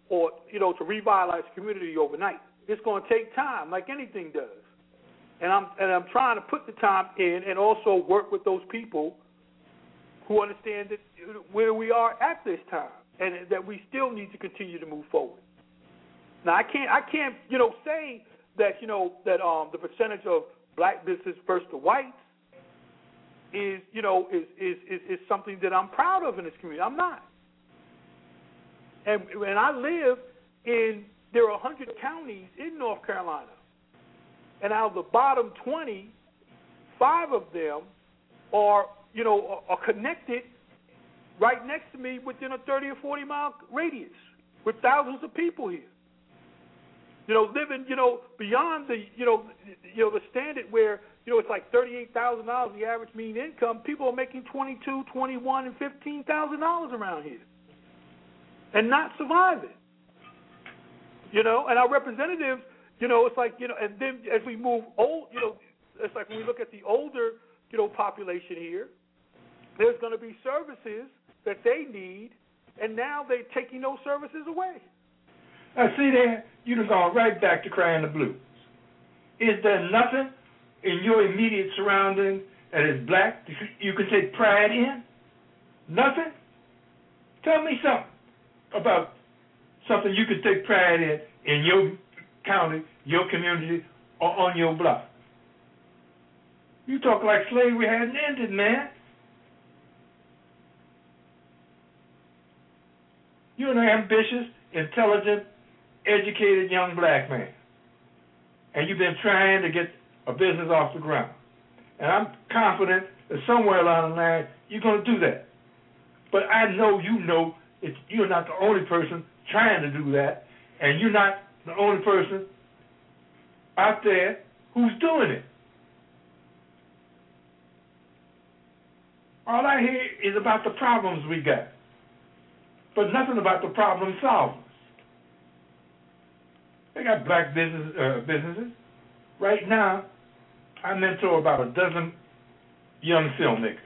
or, you know, to revitalize the community overnight. It's going to take time, like anything does. And I'm and I'm trying to put the time in and also work with those people who understand that where we are at this time and that we still need to continue to move forward. Now, I can't I can't, you know, say that, you know, that um, the percentage of black business versus the whites is, you know, is, is, is, is something that I'm proud of in this community. I'm not. And, and I live in, there are one hundred counties in North Carolina. And out of the bottom twenty, five of them are, you know, are connected right next to me within a thirty or forty mile radius with thousands of people here. You know, living, you know, beyond the, you know, you know, the standard where, you know, it's like thirty-eight thousand dollars the average mean income. People are making twenty-two, twenty-one, and fifteen thousand dollars around here, and not surviving. You know, and our representatives, you know, it's like, you know, and then as we move old, you know, it's like when we look at the older, you know, population here, there's going to be services that they need, and now they're taking those services away. Now, see there, you've gone right back to crying the blues. Is there nothing in your immediate surroundings that is black that you can take pride in? Nothing? Tell me something about something you can take pride in in your county, your community, or on your block. You talk like slavery hadn't ended, man. You're an ambitious, intelligent, educated young black man, and you've been trying to get a business off the ground. And I'm confident that somewhere along the line you're going to do that. But I know you know it's, you're not the only person trying to do that, and you're not the only person out there who's doing it. All I hear is about the problems we got, but nothing about the problem solvers. They got black business uh, businesses. Right now, I mentor about a dozen young filmmakers.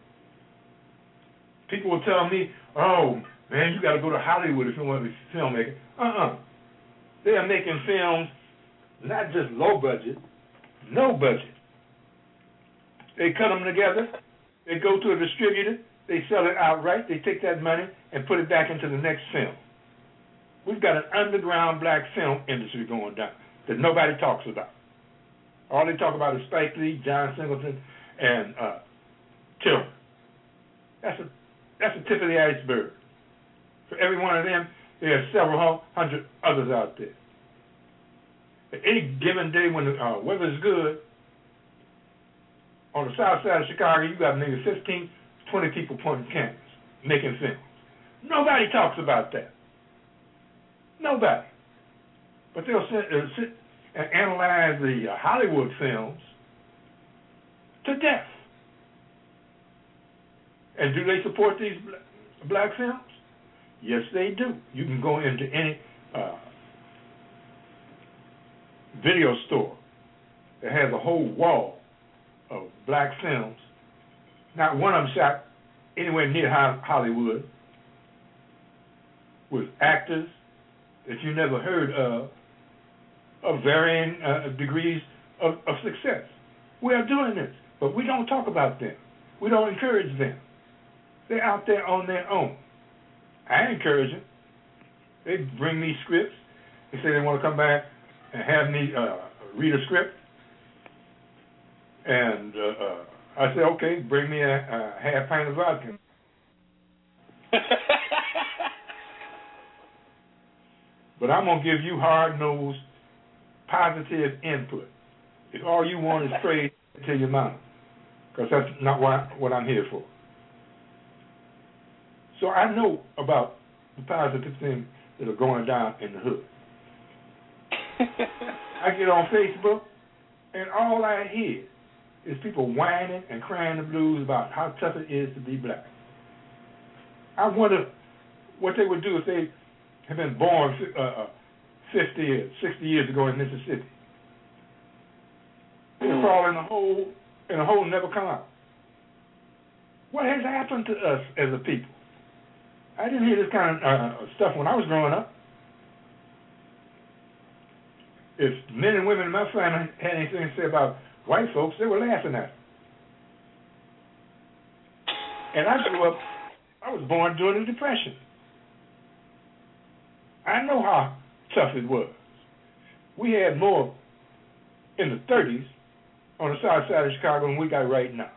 People will tell me, oh, man, you got to go to Hollywood if you want to be a filmmaker. Uh-uh. They are making films, not just low budget, no budget. They cut them together. They go to a distributor. They sell it outright. They take that money and put it back into the next film. We've got an underground black film industry going down that nobody talks about. All they talk about is Spike Lee, John Singleton, and uh, Tiller. That's a that's the tip of the iceberg. For every one of them, there are several hundred others out there. At any given day when the uh, weather's good, on the south side of Chicago, you got maybe fifteen, twenty people pointing cameras, making films. Nobody talks about that. Nobody. But they'll sit, uh, sit and analyze the uh, Hollywood films to death. And do they support these black films? Yes, they do. You can go into any uh, video store that has a whole wall of black films. Not one of them shot anywhere near Hollywood, with actors that you never heard of, of varying uh, degrees of, of success. We are doing this, but we don't talk about them. We don't encourage them. They're out there on their own. I encourage them. They bring me scripts. They say they want to come back and have me uh, read a script. And uh, uh, I say, okay, bring me a, a half pint of vodka. But I'm going to give you hard-nosed, positive input. If all you want is praise, tell your mama, because that's not what, what I'm here for. So I know about the positive things that are going down in the hood. I get on Facebook, and all I hear is people whining and crying the blues about how tough it is to be black. I wonder what they would do if they had been born uh, fifty or sixty years ago in Mississippi. They'd fall in a hole, and a hole and never come out. What has happened to us as a people? I didn't hear this kind of uh, stuff when I was growing up. if men and women in my family had anything to say about white folks, they were laughing at them. And I grew up, I was born during the Depression. I know how tough it was. We had more in the thirties on the south side of Chicago than we got right now.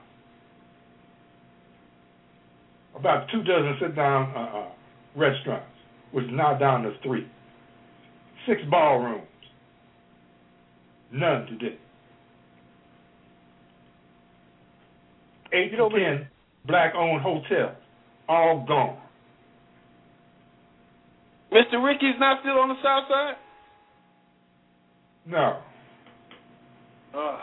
About two dozen sit-down uh, uh, restaurants, which is now down to three. Six ballrooms. None today. Eight to ten black-owned hotels, all gone. Mister Ricky's not still on the south side? No. Uh.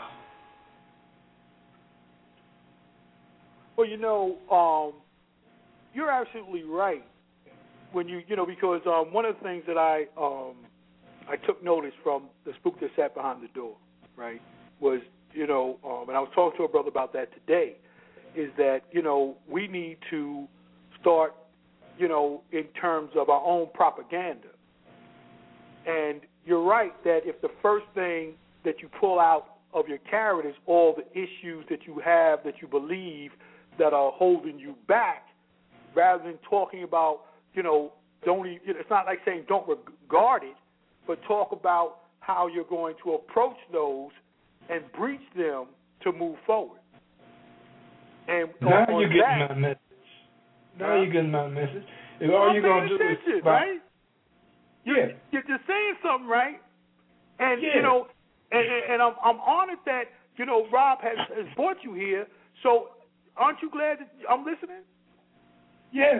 Well, you know, um, you're absolutely right when you, you know, because um, one of the things that I um, I took notice from the spook that sat behind the door, right, was, you know, um, and I was talking to a brother about that today, is that, you know, we need to start, you know, in terms of our own propaganda. And you're right that if the first thing that you pull out of your carrot is all the issues that you have that you believe that are holding you back, rather than talking about, you know, don't even, it's not like saying don't regard it, but talk about how you're going to approach those and breach them to move forward. And now on you're getting that, my message. Now huh? you're getting my message. If all I'm you're going to do is attention, about, right? You're, yeah, you're just saying something, right? And yeah. you know, and, and, and I'm, I'm honored that, you know, Rob has, has brought you here. So aren't you glad that I'm listening? Yes.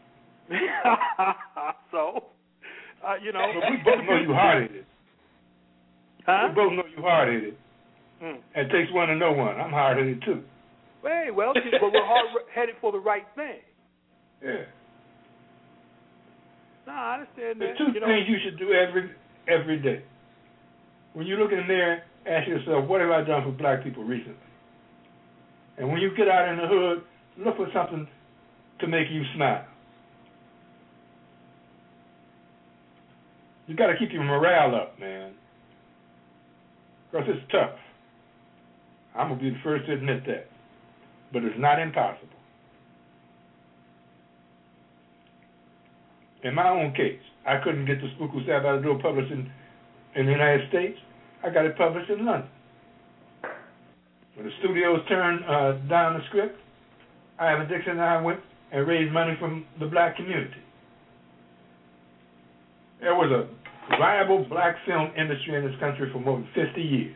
so, uh, you know, but we both know you hard-headed. Huh? We both know you hard-headed. Mm. It takes one to know one. I'm hard-headed too. Hey, well, but we're hard-headed for the right thing. Yeah. No, I understand that. There's two you know, things you should do every every day. When you look in the mirror, ask yourself, what have I done for black people recently? And when you get out in the hood, look for something to make you smile. You got to keep your morale up, man. Because it's tough. I'm going to be the first to admit that. But it's not impossible. In my own case, I couldn't get the Spook Who Sat by the Door published in, in the United States. I got it published in London. When the studios turned uh, down the script, Ivan Dixon and I went and raised money from the black community. There was a viable black film industry in this country for more than fifty years.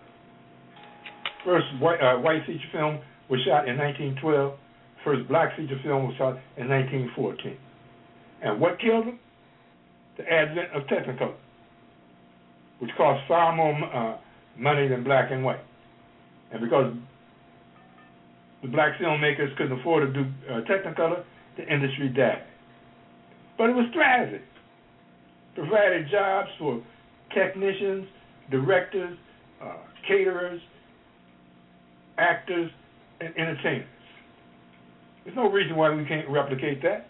First white, uh, white feature film was shot in nineteen twelve. First black feature film was shot in nineteen fourteen. And what killed them? The advent of Technicolor, which cost far more uh, money than black and white. And because the black filmmakers couldn't afford to do uh, Technicolor, the industry died. But it was thriving. Provided jobs for technicians, directors, uh, caterers, actors, and entertainers. There's no reason why we can't replicate that.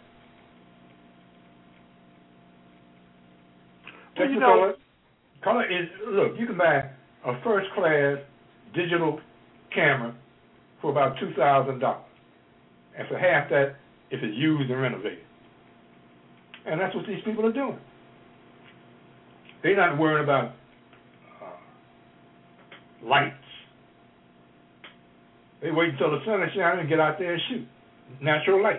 Well, you Technicolor, know, color is, look, you can buy a first-class digital camera for about two thousand dollars. And for half that, if it's used and renovated. And that's what these people are doing. They're not worrying about uh, lights. They wait until the sun is shining and get out there and shoot. Natural light.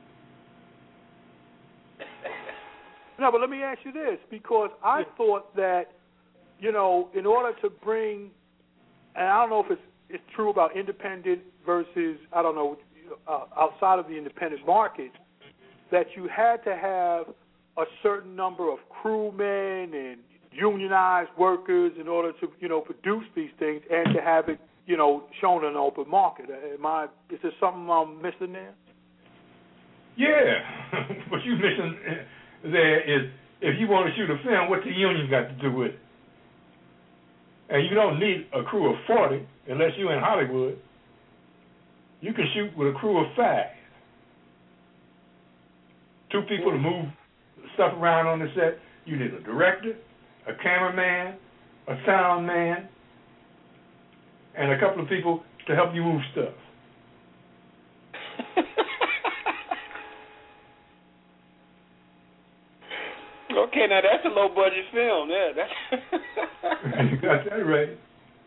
No, but let me ask you this, because I thought that, you know, in order to bring, and I don't know if it's, it's true about independent versus, I don't know, uh, outside of the independent market, that you had to have a certain number of crewmen and unionized workers in order to, you know, produce these things and to have it, you know, shown in an open market. Am I, is there something I'm missing there? Yeah. What you're missing there is, if you want to shoot a film, what's the union got to do with it? And you don't need a crew of forty unless you're in Hollywood. You can shoot with a crew of five. Two people to move stuff around on the set. You need a director, a cameraman, a sound man, and a couple of people to help you move stuff. Okay, now that's a low budget film. Yeah, that's You got that right.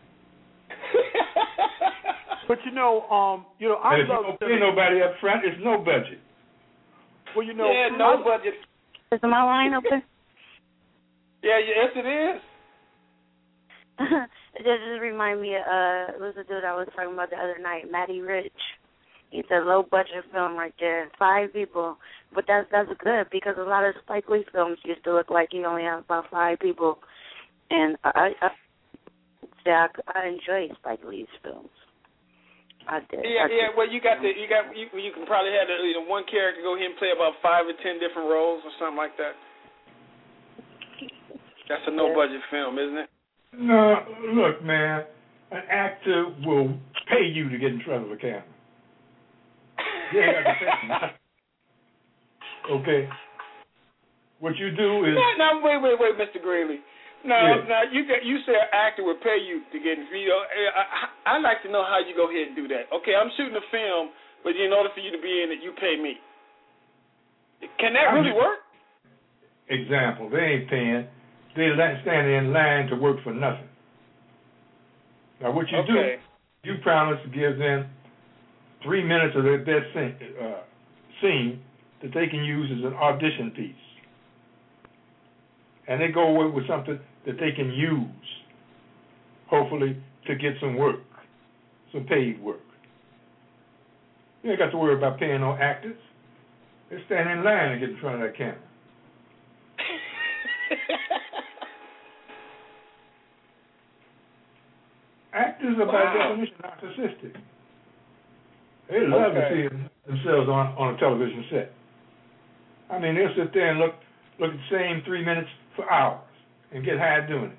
But you know, um, you know, I and if love. you don't pay nobody up front, it's no budget. Well, you know, yeah, no I, budget. Is my line open? Yeah, yes, it is. It just remind me of, uh, it was a dude I was talking about the other night, Matty Rich. It's a low budget film right there, five people. But that's that's good because a lot of Spike Lee films used to look like you only have about five people. And I, I, I, I enjoy Spike Lee's films. I did. Yeah, I did. yeah. Well, you got the you got you, you can probably have the, you know, one character go ahead and play about five or ten different roles or something like that. That's a no budget film, isn't it? No, look, man, an actor will pay you to get in front of a camera. You ain't got to pay me. Okay. What you do is. No, no, wait, wait, wait, Mister Greeley. No, Yeah. no, you got, you say an actor would pay you to get. You know, I, I I'd like to know how you go ahead and do that. Okay, I'm shooting a film, but in order for you to be in it, you pay me. Can that I'm really just, work? Example, they ain't paying. They standing in line to work for nothing. Now, what you Okay. do, you promise to give them three minutes of their best scene, uh, scene that they can use as an audition piece. And they go away with something that they can use, hopefully, to get some work, some paid work. You ain't got to worry about paying no actors. They stand in line to get in front of that camera. Actors are by Wow. definition narcissistic. They love Okay. to see themselves on, on a television set. I mean, they'll sit there and look look at the same three minutes for hours and get high doing it.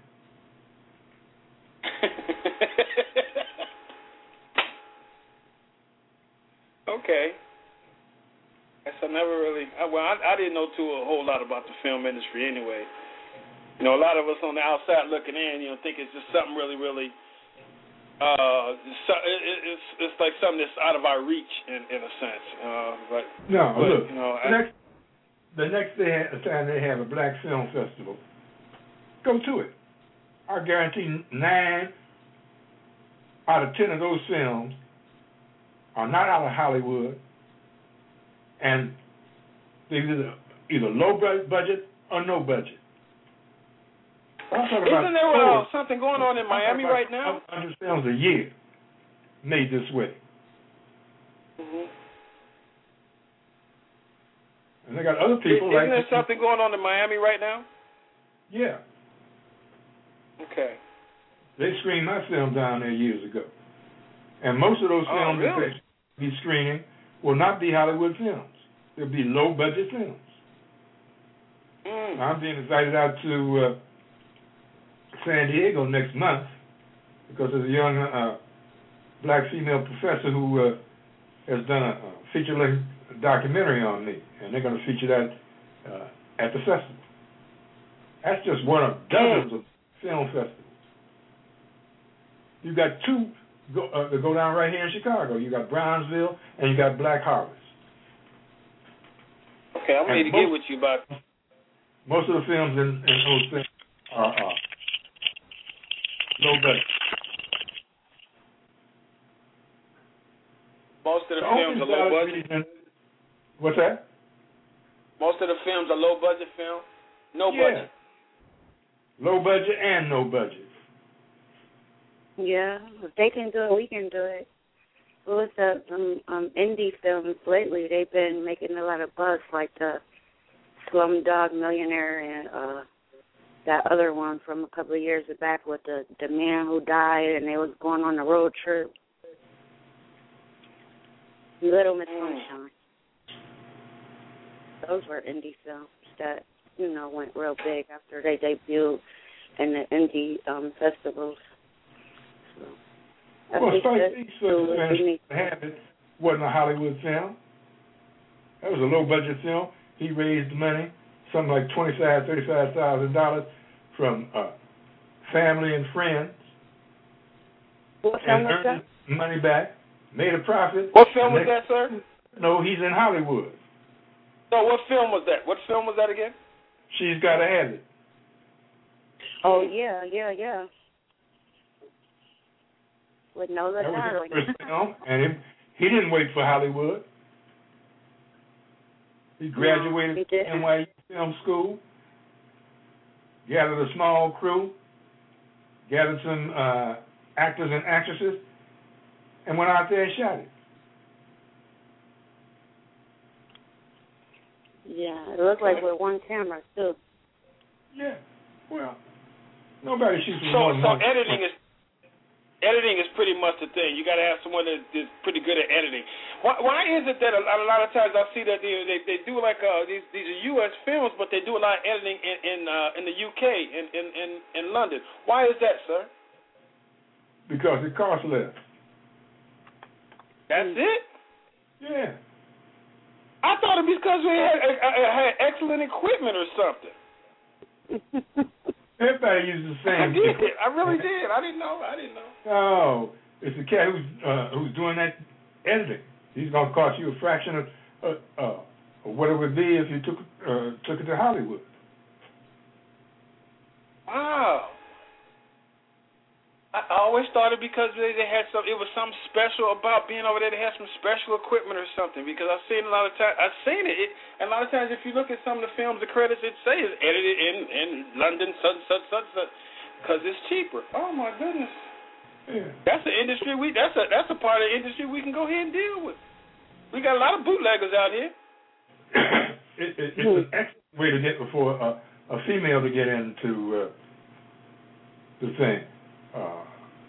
Okay. Guess I never really. I, well, I, I didn't know too a whole lot about the film industry anyway. You know, a lot of us on the outside looking in, you know, think it's just something really, really. Uh, so it, it's it's like something that's out of our reach in, in a sense. Uh, but No, but, look. you know, the I, next the next day, time they have a black film festival, go to it. I guarantee nine out of ten of those films are not out of Hollywood, and they're either, either low budget or no budget. I'm talking about isn't there uh, something going on in Miami right now? one hundred films a year made this way. Mm-hmm. And they got other people Isn't like... there something going on in Miami right now? Yeah. Okay. They screened my film down there years ago. And most of those Oh, films really? that they be screening will not be Hollywood films. They'll be low-budget films. Mm. I'm being invited out to uh, San Diego next month because there's a young uh, black female professor who uh, has done a, a feature-length documentary on me, and they're going to feature that uh, at the festival. That's just one of dozens of film festivals. You got two go, uh, that go down right here in Chicago. You got Brownsville and you got Black Harvest. Okay, I'm ready to get with you about. Most of the films in, in those things are uh, low budget. Most of the, The films only are low valid budget. reason- What's that? Most of the films are low budget film. No Yeah. budget. Low budget and no budget. Yeah, if they can do it, we can do it. What was the um, um, indie films lately? They've been making a lot of buzz, like the Slumdog Millionaire and uh, that other one from a couple of years back with the, the man who died and they was going on a road trip. Little Miss Sunshine. Those were indie films that, you know, went real big after they debuted in the indie um, festivals. So, I Well, think Spike that Lee's too film, was unique. Habit wasn't a Hollywood film. That was a low-budget film. He raised the money, something like twenty-five thousand dollars, thirty-five thousand dollars from uh, family and friends. What film and was earned that? money back, made a profit. What film was that, sir? No, he's in Hollywood. So what film was that? What film was that again? She's Gotta Have It. Oh, yeah, yeah, yeah. With Nola That was Darling. his first film, and he, he didn't wait for Hollywood. He graduated no, he from N Y U Film School, gathered a small crew, gathered some uh, actors and actresses, and went out there and shot it. Yeah, it looked like with one camera, too. Yeah, well, nobody shoots with So, more than so one. editing is editing is pretty much the thing. You got to have someone that is pretty good at editing. Why, why is it that a, a lot of times I see that they they, they do like uh, these these are U S films, but they do a lot of editing in in, uh, in the U K in, in in in London? Why is that, sir? Because it costs less. That's it. Yeah. I thought it was because we had, uh, had excellent equipment or something. Everybody uses the same. I did. I really did. I didn't know. I didn't know. No, it's the cat who's uh, who's doing that editing. He's gonna cost you a fraction of uh, uh, what it would be if you took uh, took it to Hollywood. Wow. I always thought it because they, they had some. It was something special about being over there. They had some special equipment or something. Because I've seen a lot of times. I've seen it, it. And a lot of times, if you look at some of the films, the credits, it says edited in in London, such such such such, because it's cheaper. Oh my goodness. Yeah. That's an industry we. That's a that's a part of the industry we can go ahead and deal with. We got a lot of bootleggers out here. it, it, it's an excellent way to get before a, a female to get into uh, the thing. Uh,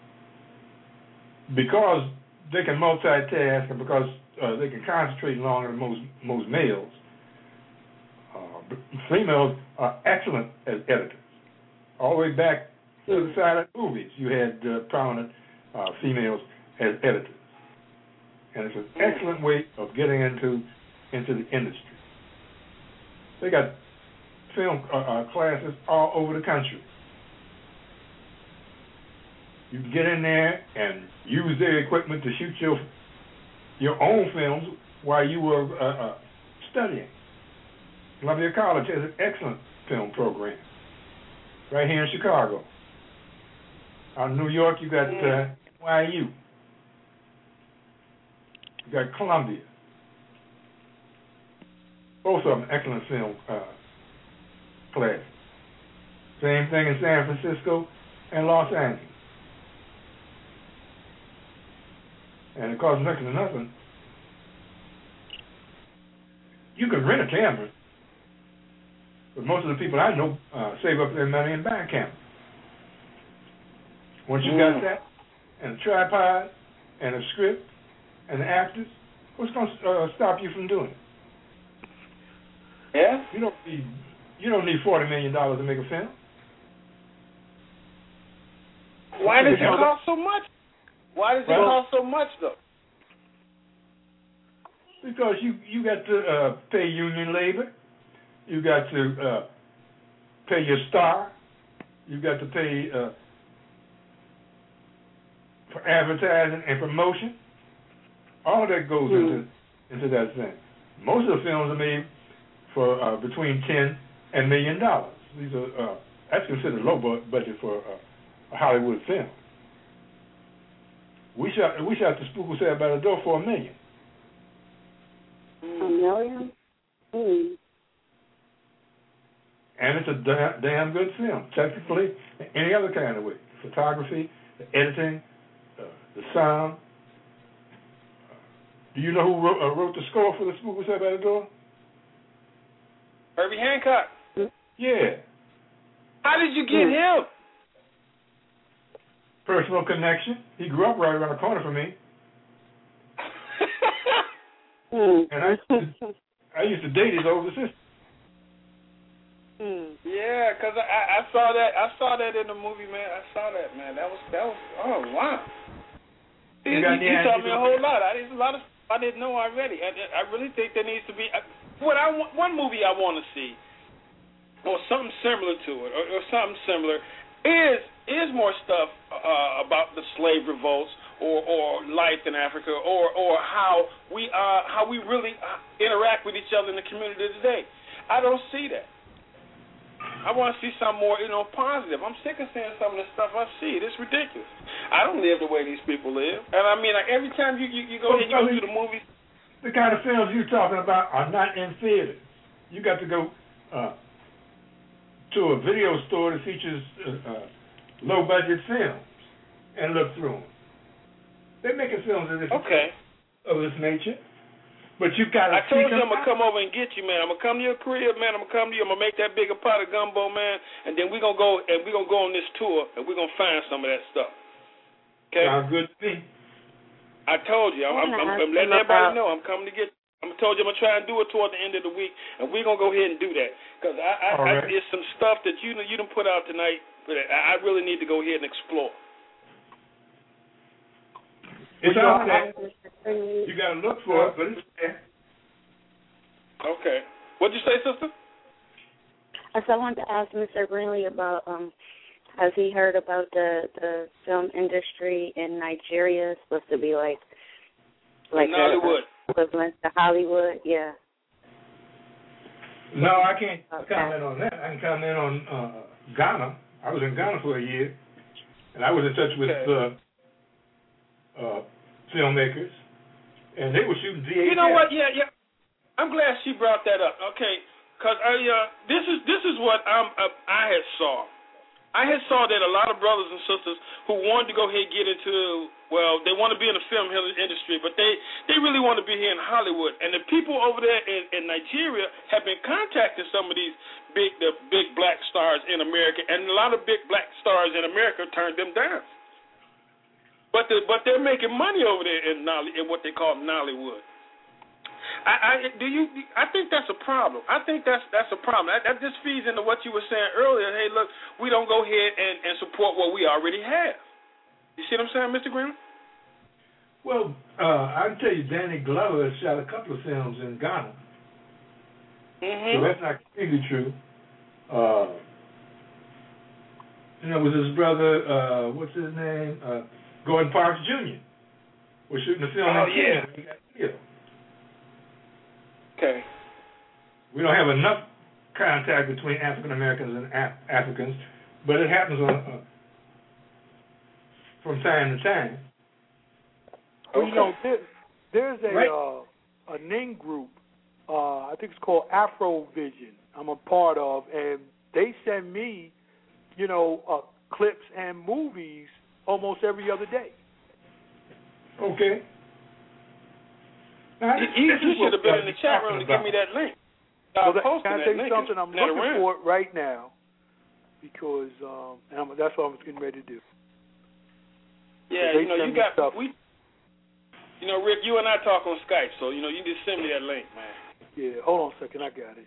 because they can multitask and because uh, they can concentrate longer than most most males, uh, females are excellent as editors. All the way back to the silent movies, you had uh, prominent uh, females as editors, and it's an excellent way of getting into into the industry. They got film uh, uh, classes all over the country. You can get in there and use their equipment to shoot your your own films while you were uh, uh, studying. Columbia College has an excellent film program right here in Chicago. Out in New York, you got uh, N Y U. You got Columbia. Both of them excellent film uh, classes. Same thing in San Francisco and Los Angeles. And it costs next to nothing. You can rent a camera, but most of the people I know uh, save up their money and buy a camera. Once you got that, and a tripod, and a script, and the actors, what's going to uh, stop you from doing it? Yeah. You don't need you don't need forty million dollars to make a film. Why does it cost so much? Why does it well, cost so much, though? Because you, you got to uh, pay union labor. You got to uh, pay your star. You got to pay uh, for advertising and promotion. All of that goes mm-hmm. into into that thing. Most of the films are made for uh, between ten and million dollars. These are uh, that's considered low budget for uh, a Hollywood film. We shot we shot the Spook Who Sat by the Door for a million. A million? Mm. And it's a da- damn good film, technically, any other kind of way. The photography, the editing, uh, the sound. Uh, do you know who wrote, uh, wrote the score for the Spook Who Sat by the Door? Herbie Hancock. Yeah. How did you get mm. him? Personal connection. He grew up right around the corner from me. and I, I used to date his older sister. Mm. Yeah, cause I, I saw that I saw that in the movie, man. I saw that, man. That was that was oh wow. See, you, you, you taught me a whole lot. I didn't a lot of I didn't know already. I, I really think there needs to be what I want. One movie I want to see, or something similar to it, or, or something similar. is is more stuff uh, about the slave revolts or, or life in Africa or or how we uh, how we really interact with each other in the community today. I don't see that. I want to see some more, you know, positive. I'm sick of seeing some of the stuff I see. It's ridiculous. I don't live the way these people live. And I mean, like, every time you, you, you go ahead, you go to the movies. The kind of films you're talking about are not in theaters. You got to go uh, to a video store that features uh, uh, low-budget films and look through them. They're making films of this, okay. of this nature. But you got to I told you I'm going to come over and get you, man. I'm going to come to your crib, man. I'm going to come to you. I'm going to make that bigger pot of gumbo, man. And then we're going to go and we're going to go on this tour and we're going to find some of that stuff. Okay? Sounds good to me. I told you. I'm, I'm, I'm, I'm letting everybody know. I'm coming to get you. I'm told you I'm going to try and do it toward the end of the week. And we're going to go ahead and do that. Because I, I, right. I, there's some stuff that you, you done put out tonight that I really need to go ahead and explore. It's out there. You got to look for it, but it's there. Okay. What'd you say, sister? So I wanted to ask Mister Greenlee about, um, has he heard about the, the film industry in Nigeria? It's supposed to be like, like in Hollywood. Equivalent to Hollywood, yeah. No, I can't okay. comment on that. I can comment on uh, Ghana. I was in Ghana for a year, and I was in touch with okay. uh, uh, filmmakers, and they were shooting V H S. You know what? Yeah, yeah. I'm glad she brought that up. Okay, because I uh, this is this is what I'm uh, I had saw. I had saw that a lot of brothers and sisters who wanted to go ahead and get into, well, they want to be in the film industry, but they, they really want to be here in Hollywood. And the people over there in, in Nigeria have been contacting some of these big the big black stars in America, and a lot of big black stars in America turned them down. But the, but they're making money over there in Nolly, in what they call Nollywood. I, I do you. I think that's a problem. I think that's that's a problem. That, that just feeds into what you were saying earlier. Hey, look, we don't go ahead and, and support what we already have. You see what I'm saying, Mister Green? Well, uh, I can tell you, Danny Glover has shot a couple of films in Ghana. Mm-hmm. So that's not completely true. Uh, you know, with his brother, uh, what's his name, uh, Gordon Parks Junior was shooting a film oh, in yeah. Kenya when he got killed. Okay. We don't have enough contact between African Americans and Af- Africans, but it happens on, uh, from time to time. Well, you know, there, there's a right. uh, a Ning group. Uh, I think it's called Afrovision. I'm a part of, and they send me, you know, uh, clips and movies almost every other day. Okay. Now, You, you, you should have been in the chat room to give me that link. Well, I'll that, post can I that tell you link. something? I'm It's not looking around. for it right now because um, and I'm, that's what I'm getting ready to do. Yeah, So you know, send you me got stuff. we. You know, Rick, you and I talk on Skype, so you know, you just send me that link, man. Yeah, hold on a second, I got it.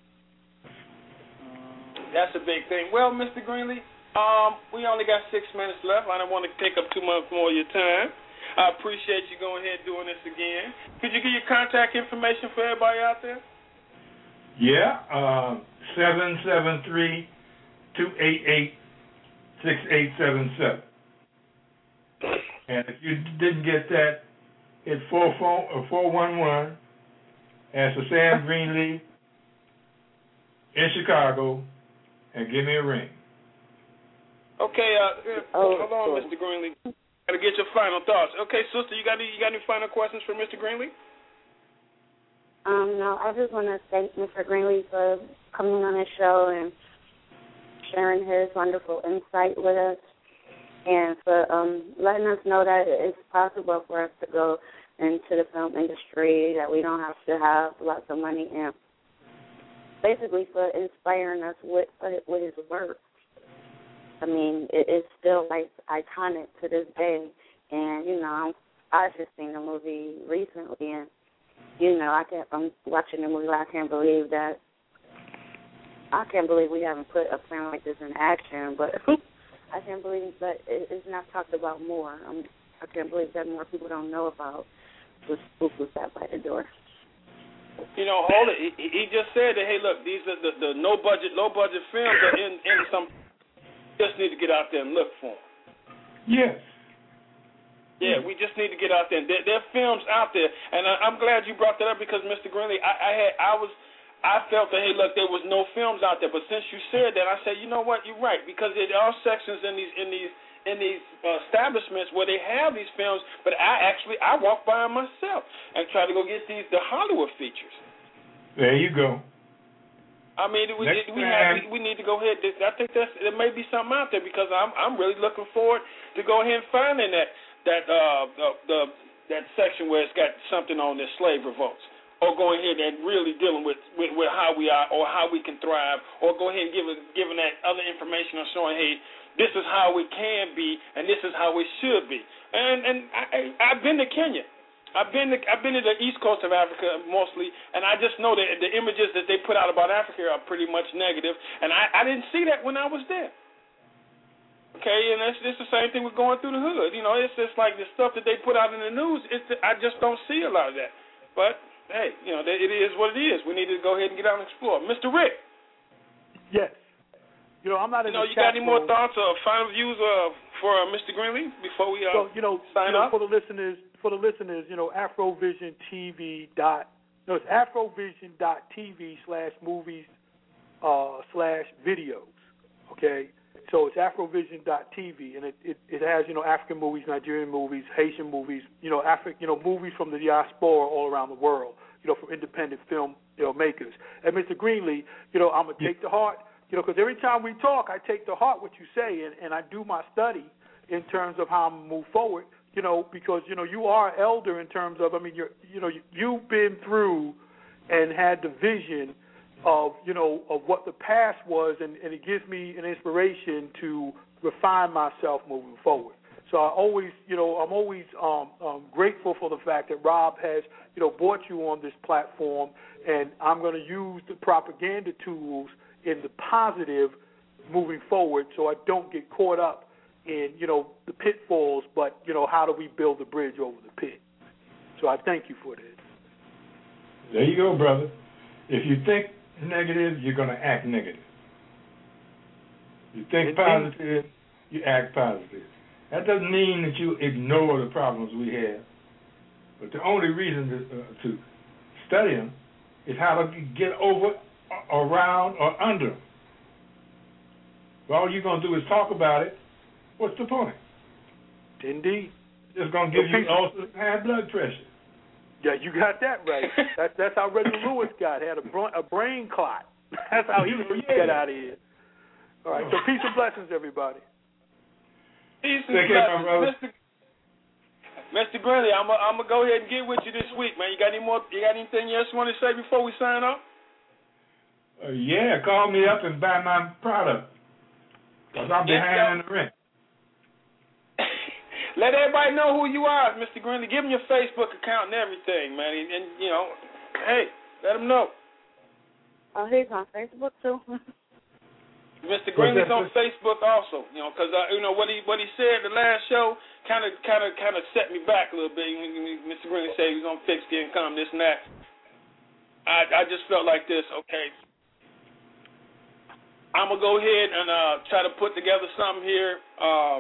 That's a big thing. Well, Mister Greenlee, um, we only got six minutes left. I don't want to take up too much more of your time. I appreciate you going ahead and doing this again. Could you give your contact information for everybody out there? Yeah, uh, seven seven three, two eight eight, six eight seven seven. And if you didn't get that, it's four one one. Ask for Sam Greenlee in Chicago, and give me a ring. Okay, uh, Oh, hold on, sure. Mister Greenlee. Gotta get your final thoughts. Okay, sister, you got any, you got any final questions for Mister Greenlee? Um, no, I just want to thank Mister Greenlee for coming on the show and sharing his wonderful insight with us, and for um, letting us know that it's possible for us to go into the film industry, that we don't have to have lots of money, and basically for inspiring us with with his work. I mean, it, it's still like iconic to this day, and you know, I just seen the movie recently, and you know, I can't. I'm watching the movie. I can't believe that. I can't believe we haven't put a plan like this in action, but I can't believe that it, it's not talked about more. I'm, I can't believe that more people don't know about the spook was that by the door. You know, hold it. He, he just said that. Hey, look, these are the, the no budget, low budget films are in, in some. just need to get out there and look for them. Yes. Yeah, we just need to get out there. There, there are films out there, and I, I'm glad you brought that up because Mister Greenlee, I, I had, I was, I felt that hey, look, there was no films out there, but since you said that, I said, you know what, you're right, because there are sections in these, in these, in these uh, establishments where they have these films, but I actually, I walk by them myself and try to go get these the Hollywood features. There you go. I mean, we Next we, have, we we need to go ahead. I think that's, there may be something out there because I'm I'm really looking forward to go ahead and finding that that uh the, the that section where it's got something on the slave revolts, or going ahead and really dealing with, with, with how we are or how we can thrive, or go ahead and giving giving that other information on showing hey, this is how we can be and this is how we should be. And and I, I I've been to Kenya. I've been to, I've been to the east coast of Africa mostly, and I just know that the images that they put out about Africa are pretty much negative, and I, I didn't see that when I was there. Okay, and it's, it's the same thing with going through the hood. You know, it's just like the stuff that they put out in the news, it's, I just don't see a lot of that. But, hey, you know, it is what it is. We need to go ahead and get out and explore. Mister Rick. Yes. You know, I'm not in you know, the you got any more room. thoughts or final views uh, for uh, Mister Greenlee before we uh, so, you know, sign you know, up? For the listeners, for the listeners, you know, Afrovision T V dot no, it's Afrovision dot T V slash movies uh, slash videos. Okay, so it's Afrovision dot T V, and it, it, it has you know African movies, Nigerian movies, Haitian movies, you know, Afri- you know movies from the diaspora all around the world, you know, from independent film you know makers. And Mister Greenlee, you know, I'm gonna take to heart, you know, because every time we talk, I take to heart what you say, and, and I do my study in terms of how I'm gonna move forward. You know, because you know you are elder in terms of, I mean, you're, you know, you, you've been through and had the vision of, you know, of what the past was, and, and it gives me an inspiration to refine myself moving forward. So I always, you know, I'm always um, um, grateful for the fact that Rob has, you know, brought you on this platform, and I'm going to use the propaganda tools in the positive moving forward, so I don't get caught up in, you know, the pitfalls, but, you know, how do we build a bridge over the pit? So I thank you for that. There you go, brother. If you think negative, you're going to act negative. You think Indeed. positive, you act positive. That doesn't mean that you ignore the problems we have, but the only reason to, uh, to study them is how to get over, around, or under them. All you're going to do is talk about it. What's the point? Indeed. It's going to give you also high blood pressure. Yeah, you got that right. that's that's how Reggie Lewis got. Had a, br- a brain clot. That's how he was yeah. get out of here. All right, so peace and blessings, everybody. Peace and blessings. Mister Mister Greenlee, I'm gonna I'm go ahead and get with you this week, man. You got any more? You got anything else you want to say before we sign off? Uh, yeah, call me up and buy my product, because I'm behind in the rent. Let everybody know who you are, Mister Greenlee. Give them your Facebook account and everything, man. And, and you know, hey, let them know. Oh, he's on Facebook too. Mister Greenlee's on Facebook also, you know, because uh, you know what he what he said the last show kind of kind of kind of set me back a little bit. Mister Greenlee said he was on fixed income, this and that. I I just felt like this. Okay, I'm gonna go ahead and uh, try to put together something here. Uh,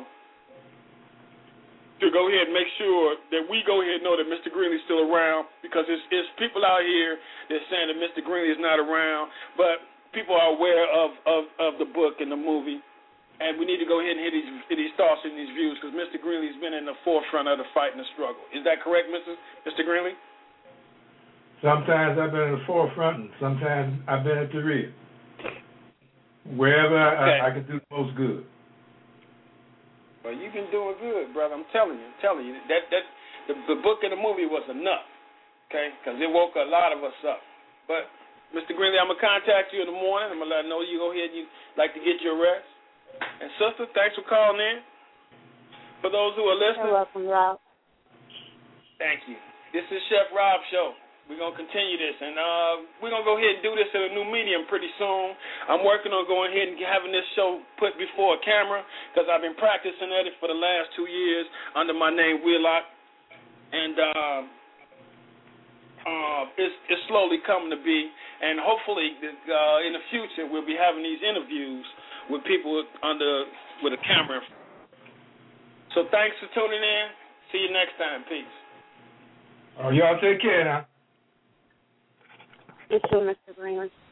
to go ahead and make sure that we go ahead and know that Mister Greenlee's still around, because it's, it's people out here that are saying that Mister Greenlee is not around, but people are aware of, of, of the book and the movie, and we need to go ahead and hit these, hit these thoughts and these views, because Mister Greenlee's been in the forefront of the fight and the struggle. Is that correct, Mister Mister Greenlee? Sometimes I've been in the forefront, and sometimes I've been at the rear. Wherever okay. I, I can do the most good. Well, you've been doing good, brother. I'm telling you. I'm telling you. That that the, the book and the movie was enough, okay? Because it woke a lot of us up. But, Mister Greenlee, I'm going to contact you in the morning. I'm going to let you know you go ahead and you like to get your rest. And, sister, thanks for calling in. For those who are listening. You're welcome, Rob. Thank you. This is Chef Rob Show. We're going to continue this, and uh, we're going to go ahead and do this in a new medium pretty soon. I'm working on going ahead and having this show put before a camera, because I've been practicing at it for the last two years under my name, Wheelock, and uh, uh, it's, it's slowly coming to be, and hopefully uh, in the future we'll be having these interviews with people under with a camera. So thanks for tuning in. See you next time. Peace. Oh, y'all take care now. You too, Mister Greenland.